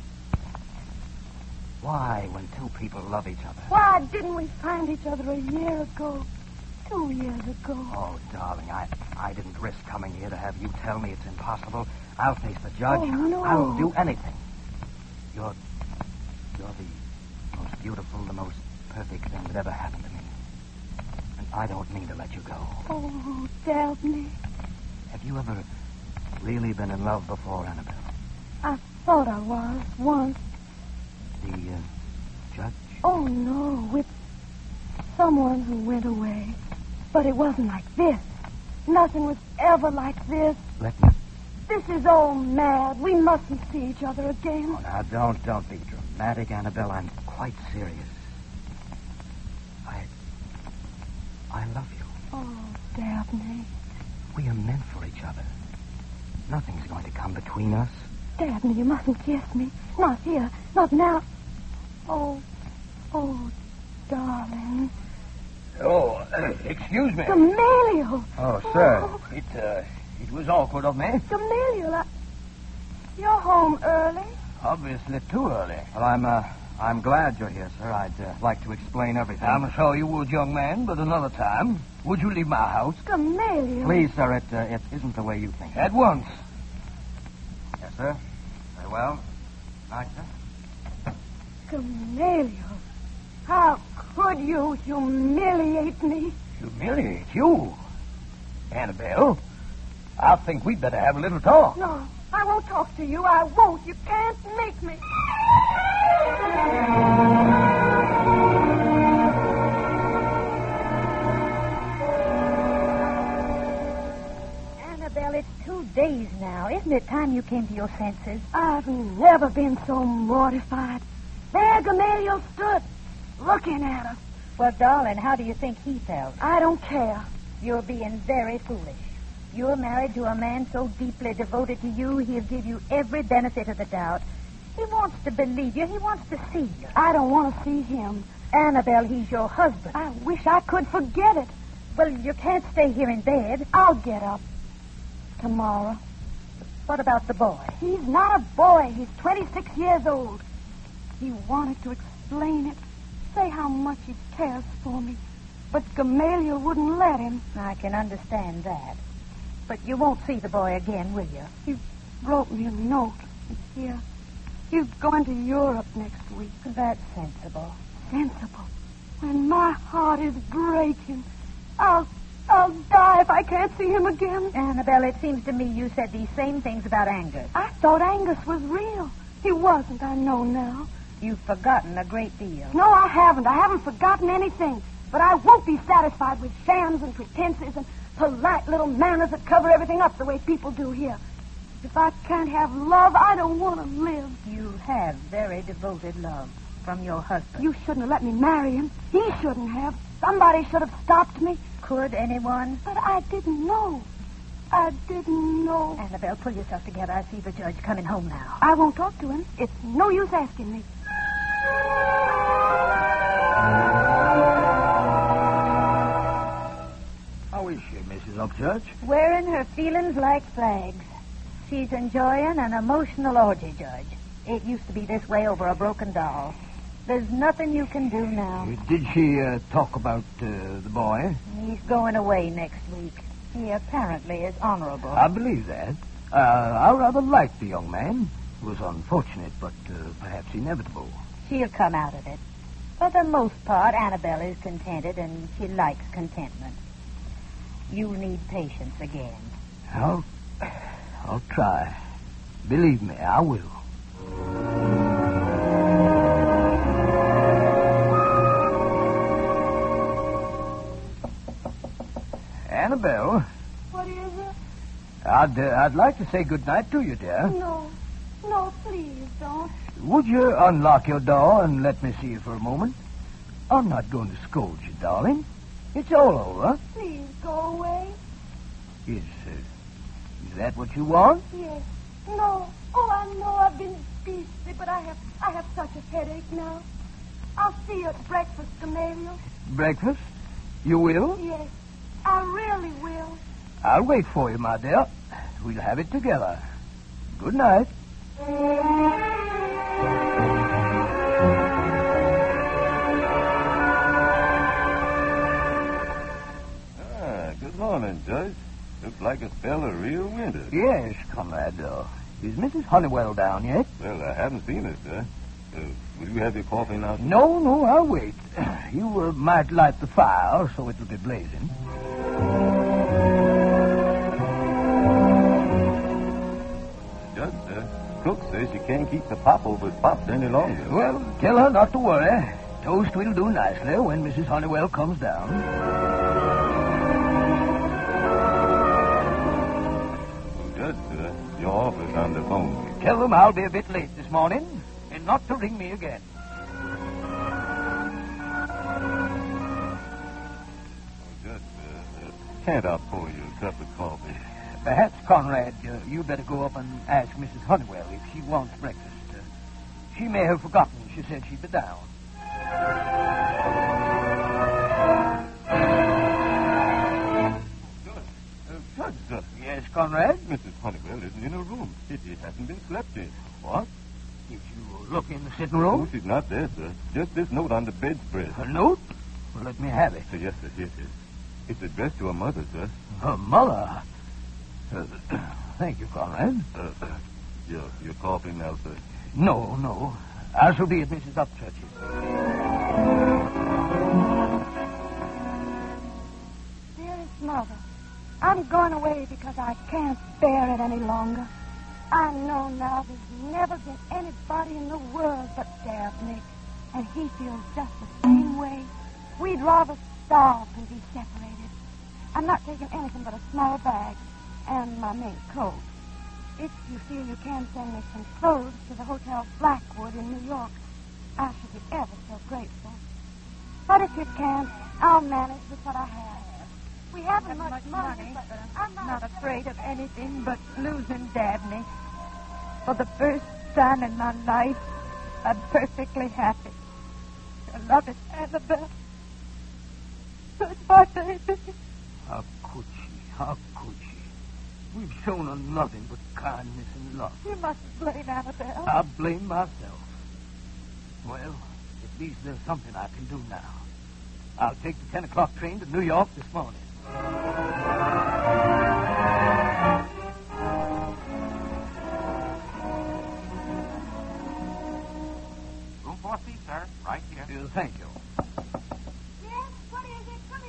Speaker 9: Why, when two people love each other?
Speaker 6: Why didn't we find each other a year ago? Two years ago.
Speaker 9: Oh, darling, I I didn't risk coming here to have you tell me it's impossible. I'll face the judge.
Speaker 6: Oh, no.
Speaker 9: I'll do anything. You're, you're the most beautiful, the most perfect thing that ever happened to me. And I don't mean to let you go.
Speaker 6: Oh, Dabney.
Speaker 9: Have you ever really been in love before, Annabelle?
Speaker 6: I thought I was once.
Speaker 9: The uh, judge?
Speaker 6: Oh, no, with someone who went away. But it wasn't like this. Nothing was ever like this.
Speaker 9: Let me...
Speaker 6: This is all mad. We mustn't see each other again.
Speaker 9: Oh, now, don't, don't be dramatic, Annabelle. I'm quite serious. I... I love you.
Speaker 6: Oh, Dabney.
Speaker 9: We are meant for each other. Nothing's going to come between us.
Speaker 6: Dabney, you mustn't kiss me. Not here. Not now. Oh, oh, darling.
Speaker 3: Oh, uh, excuse me.
Speaker 6: Gamaliel.
Speaker 3: Oh, sir.
Speaker 6: Oh.
Speaker 3: It, uh, it was awkward of me.
Speaker 6: Gamaliel, I... you're home early.
Speaker 3: Obviously too early.
Speaker 9: Well, I'm, uh, I'm glad you're here, sir. I'd uh, like to explain everything.
Speaker 3: I'm sure you would, young man, but another time. Would you leave my house?
Speaker 6: Gamaliel.
Speaker 9: Please, sir, it, uh, it isn't the way you think.
Speaker 3: At once.
Speaker 9: Yes, sir. Very well. Night, sir.
Speaker 6: Gamaliel, how could you humiliate me?
Speaker 3: Humiliate you? Annabelle, I think we'd better have a little talk.
Speaker 6: No, I won't talk to you. I won't. You can't make me.
Speaker 7: Annabelle, it's two days now. Isn't it time you came to your senses?
Speaker 6: I've never been so mortified. There Gamaliel stood, looking at us.
Speaker 7: Well, darling, how do you think he felt?
Speaker 6: I don't care.
Speaker 7: You're being very foolish. You're married to a man so deeply devoted to you, he'll give you every benefit of the doubt. He wants to believe you. He wants to see you.
Speaker 5: I don't want to see him.
Speaker 7: Annabelle, he's your husband.
Speaker 5: I wish I could forget it.
Speaker 7: Well, you can't stay here in bed.
Speaker 5: I'll get up tomorrow.
Speaker 7: What about the boy?
Speaker 5: He's not a boy. He's twenty-six years old. He wanted to explain it, say how much he cares for me, but Gamaliel wouldn't let him.
Speaker 7: I can understand that. But you won't see the boy again, will you?
Speaker 5: He wrote me a note. It's here. He's going to Europe next week.
Speaker 7: That's sensible.
Speaker 5: Sensible? When my heart is breaking, I'll, I'll die if I can't see him again.
Speaker 7: Annabelle, it seems to me you said these same things about Angus.
Speaker 5: I thought Angus was real. He wasn't, I know now.
Speaker 7: You've forgotten a great deal.
Speaker 5: No, I haven't. I haven't forgotten anything. But I won't be satisfied with shams and pretenses and polite little manners that cover everything up the way people do here. If I can't have love, I don't want to live.
Speaker 7: You have very devoted love from your husband.
Speaker 5: You shouldn't have let me marry him. He shouldn't have. Somebody should have stopped me.
Speaker 7: Could anyone?
Speaker 5: But I didn't know. I didn't know.
Speaker 7: Annabelle, pull yourself together. I see the judge coming home now.
Speaker 5: I won't talk to him. It's no use asking me.
Speaker 11: How is she, Missus Upchurch?
Speaker 7: Wearing her feelings like flags. She's enjoying an emotional orgy, Judge. It used to be this way over a broken doll. There's nothing you can do now.
Speaker 11: Uh, did she uh, talk about uh, the boy?
Speaker 7: He's going away next week. He apparently is honorable.
Speaker 11: I believe that. Uh, I rather liked the young man. It was unfortunate, but uh, perhaps inevitable.
Speaker 7: She'll come out of it. For the most part, Annabelle is contented, and she likes contentment. You need patience again.
Speaker 11: I'll, I'll try. Believe me, I will. Annabelle.
Speaker 5: What is it?
Speaker 11: I'd, uh, I'd like to say good night to you, dear.
Speaker 5: No. No, please don't.
Speaker 11: Would you unlock your door and let me see you for a moment? I'm not going to scold you, darling. It's all over.
Speaker 5: Please go away.
Speaker 11: Is, uh, is that what you want?
Speaker 5: Yes. No. Oh, I know I've been beastly, but I have I have such a headache now. I'll see you at breakfast, Gamaliel.
Speaker 11: Breakfast? You will?
Speaker 5: Yes. I really will.
Speaker 11: I'll wait for you, my dear. We'll have it together. Good night.
Speaker 4: Ah, good morning, Judge. Looks like a spell of real winter.
Speaker 11: Yes, Conrad. Uh, is Missus Honeywell down yet?
Speaker 4: Well, I haven't seen her, sir. Uh, will you have your coffee now?
Speaker 11: No, no, I'll wait. You uh, might light the fire so it'll be blazing.
Speaker 4: Judge, sir, cook says she can't keep the popovers popped any longer.
Speaker 11: Well, tell her not to worry. Toast will do nicely when Missus Honeywell comes down.
Speaker 4: Judge, sir, your office on the phone.
Speaker 11: Tell them I'll be a bit late this morning and not to ring me again.
Speaker 4: Judge, sir, uh, can't I pour you a cup of coffee?
Speaker 11: Perhaps, Conrad, uh, you better go up and ask Missus Honeywell if she wants breakfast. Uh, she may have forgotten. She said she'd be down.
Speaker 4: Judge, uh, Judge, sir.
Speaker 11: Yes, Conrad?
Speaker 4: Missus Honeywell isn't in her room. It, it hasn't been slept in.
Speaker 11: What? Did you look in the sitting room?
Speaker 4: Oh, she's not there, sir. Just this note on the bedspread.
Speaker 11: A note? Well, let me have it.
Speaker 4: Uh, yes, sir. Yes, yes. It's addressed to her mother, sir.
Speaker 11: Her mother? Uh, thank you, Conrad.
Speaker 4: Uh, uh, your, your coffee now, sir.
Speaker 11: No, no. I shall be at Missus Upchurch's.
Speaker 5: Dearest Mother, I'm going away because I can't bear it any longer. I know now there's never been anybody in the world but Dabney, and he feels just the same way. We'd rather starve than be separated. I'm not taking anything but a small bag and my mink coat. If you feel you can send me some clothes to the Hotel Blackwood in New York, I should be ever so grateful. But if you can't, I'll manage with what I have. We haven't
Speaker 7: Not
Speaker 5: much,
Speaker 7: much
Speaker 5: money,
Speaker 7: money,
Speaker 5: but
Speaker 7: but
Speaker 5: I'm
Speaker 7: I'm
Speaker 5: not,
Speaker 7: not afraid of anything but losing Dabney. For the first time in my life, I'm perfectly happy. I love it, Annabelle. Goodbye, baby.
Speaker 11: How could she? How could she? We've shown her nothing but kindness and love.
Speaker 7: You mustn't blame Annabelle.
Speaker 11: I blame myself. Well, at least there's something I can do now. I'll take the ten o'clock train to New York this morning.
Speaker 12: Room four C, sir. Right here.
Speaker 11: Uh, thank you.
Speaker 5: Yes, what is it? Come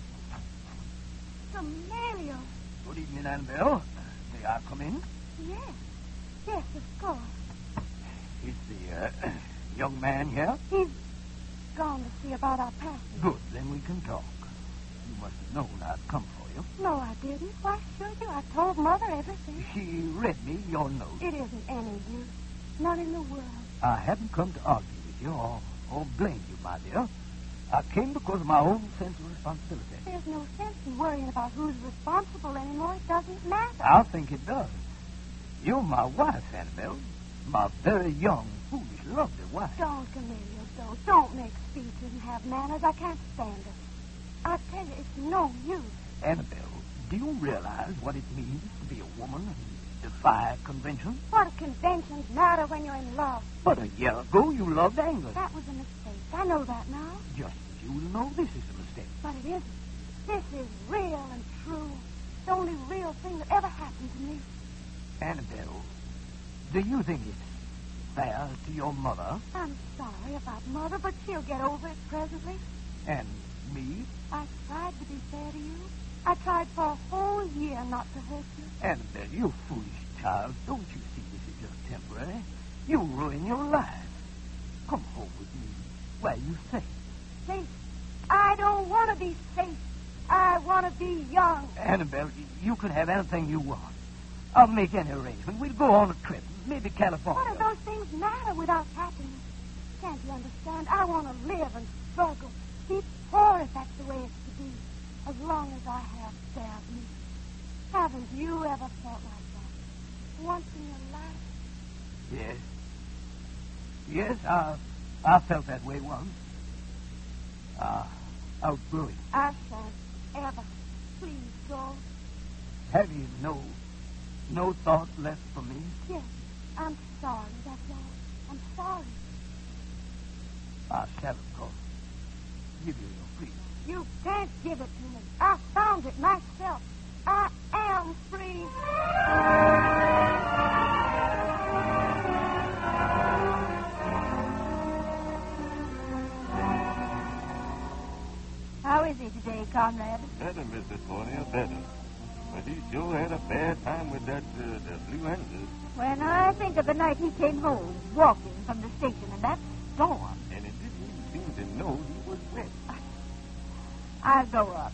Speaker 5: in. Camellia.
Speaker 11: Good evening, Annabelle. May I come in?
Speaker 5: Yes. Yes, of course.
Speaker 11: Is the uh, young man here?
Speaker 5: He's gone to see about our passage.
Speaker 11: Good, then we can talk. You must have known I'd come for you.
Speaker 5: No, I didn't. Why should you? I told Mother everything.
Speaker 11: She read me your note.
Speaker 5: It isn't any use. None in the world.
Speaker 11: I haven't come to argue with you or, or blame you, my dear. I came because of my own sense of responsibility.
Speaker 5: There's no sense in worrying about who's responsible anymore. It doesn't matter.
Speaker 11: I think it does. You're my wife, Annabelle. My very young, foolish, lovely wife.
Speaker 5: Don't, Camellia, don't. Don't make speeches and have manners. I can't stand it. I tell you, it's no use.
Speaker 11: Annabelle, do you realize what it means to be a woman and defy convention?
Speaker 5: What do conventions matter when you're in love?
Speaker 11: But a year ago, you loved Angus.
Speaker 5: That was a mistake. I know that now.
Speaker 11: Just as you will know this is a mistake.
Speaker 5: But it isn't. This is real and true. The only real thing that ever happened to me.
Speaker 11: Annabelle, do you think it's fair to your mother?
Speaker 5: I'm sorry about Mother, but she'll get over it presently.
Speaker 11: And me?
Speaker 5: I tried to be fair to you. I tried for a whole year not to hurt you.
Speaker 11: Annabelle, you foolish child. Don't you see this is just temporary? You'll ruin your life. Come home with me. Where you safe.
Speaker 5: Safe? I don't want to be safe. I want to be young.
Speaker 11: Annabelle, you can have anything you want. I'll make any arrangement. We'll go on a trip. Maybe California.
Speaker 5: What do those things matter without happiness? Can't you understand? I want to live and struggle. Be poor if that's the way it's to be. As long as I have Dabney. Haven't you ever felt like that? Once in your life?
Speaker 11: Yes. Yes, I, I felt that way once. Ah, uh, outgrew it.
Speaker 5: I shan't ever. Please go.
Speaker 11: Have you no, no thought left for me?
Speaker 5: Yes. I'm sorry, that's all. I'm sorry.
Speaker 11: I shall, of course, give you your freedom.
Speaker 5: You can't give it to me. I found it myself. I am free.
Speaker 7: How is he today, Conrad?
Speaker 4: Better, Missus Fornia, better. But he sure had a bad time with that, uh, the blue Angus.
Speaker 7: When I think of the night he came home, walking from the station in that storm.
Speaker 4: And it didn't even seem to know he was wet.
Speaker 7: I'll go up.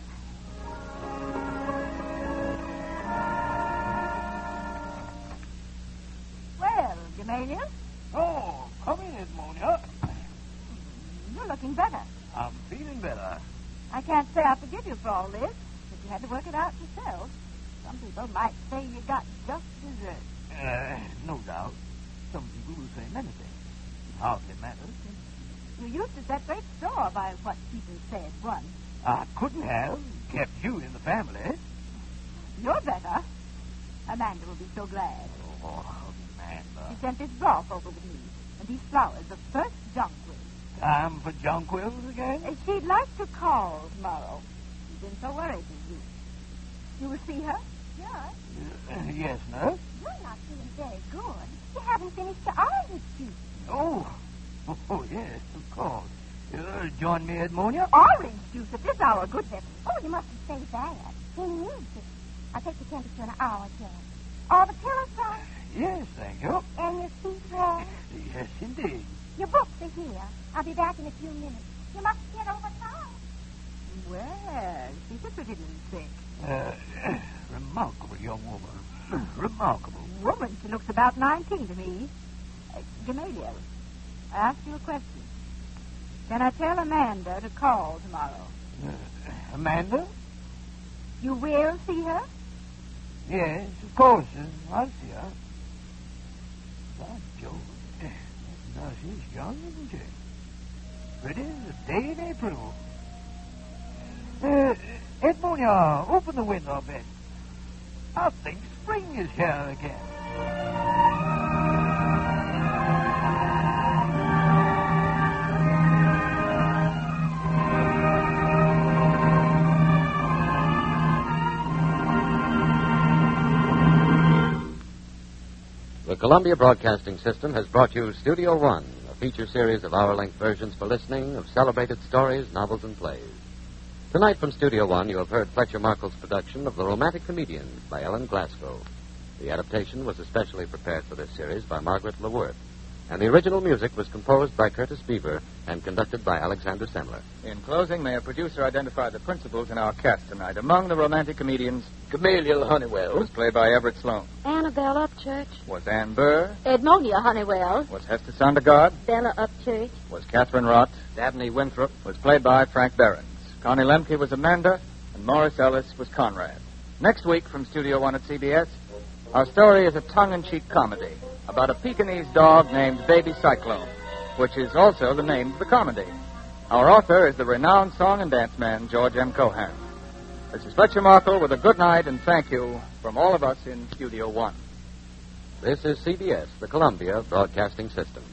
Speaker 7: Well, Gamaliel?
Speaker 11: Oh, come in, Edmonia.
Speaker 7: You're looking better.
Speaker 11: I'm feeling better.
Speaker 7: I can't say I forgive you for all this, but you had to work it out yourself. Some people might say you got just dessert.
Speaker 11: Uh, no doubt. Some people will say many things. It hardly matters.
Speaker 7: You used to set great store by what people said once.
Speaker 11: I couldn't have kept you in the family.
Speaker 7: You're better. Amanda will be so glad.
Speaker 11: Oh, Amanda.
Speaker 7: She sent this broth over with me, and these flowers, the first jonquils.
Speaker 11: Time for jonquils again?
Speaker 7: Uh, she'd like to call tomorrow. She's been so worried with you. You will see her?
Speaker 5: Yes.
Speaker 11: Uh, yes, nurse.
Speaker 5: You're not feeling very good. You haven't finished your orange juice.
Speaker 11: Oh, oh, oh yes, of course. Uh, join me, Edmonia.
Speaker 7: Orange juice at this hour, good heavens.
Speaker 5: Oh, you mustn't say that. He needs it. I'll take the temperature in an hour, Jen. All the pillows dry?
Speaker 11: Yes, thank you.
Speaker 5: And your feet warm?
Speaker 11: Yes, indeed.
Speaker 5: Your books are here. I'll be back in a few minutes. You must get over town.
Speaker 7: Well, she's a pretty little thing.
Speaker 11: Uh, remarkable young woman. Remarkable.
Speaker 7: Woman, she looks about nineteen to me. Uh, Gamaliel, I asked you a question. Can I tell Amanda to call tomorrow?
Speaker 11: Uh, Amanda?
Speaker 6: You will see her?
Speaker 11: Yes, of course. Uh, I'll see her. By George. Now, she's young, isn't she? Pretty as a day in April. Uh, Edmonia, open the window a bit. I think spring is here again.
Speaker 1: The Columbia Broadcasting System has brought you Studio One, a feature series of hour-length versions for listening of celebrated stories, novels, and plays. Tonight from Studio One, you have heard Fletcher Markle's production of The Romantic Comedians by Ellen Glasgow. The adaptation was especially prepared for this series by Margaret LeWorth, and the original music was composed by Curtis Beaver and conducted by Alexander Semler.
Speaker 2: In closing, may a producer identify the principals in our cast tonight. Among the romantic comedians,
Speaker 3: Gamaliel Honeywell
Speaker 2: was played by Everett Sloan.
Speaker 10: Annabelle Upchurch.
Speaker 2: Was Ann Burr.
Speaker 10: Edmonia Honeywell.
Speaker 2: Was Hester Sondergaard.
Speaker 10: Bella Upchurch.
Speaker 2: Was Catherine Rott.
Speaker 12: Dabney Winthrop.
Speaker 2: Was played by Frank Behrens. Connie Lemke was Amanda, and Morris Ellis was Conrad. Next week from Studio One at C B S, our story is a tongue-in-cheek comedy about a Pekingese dog named Baby Cyclone, which is also the name of the comedy. Our author is the renowned song and dance man, George M. Cohan. This is Fletcher Markle with a good night and thank you from all of us in Studio One.
Speaker 1: This is C B S, the Columbia Broadcasting System.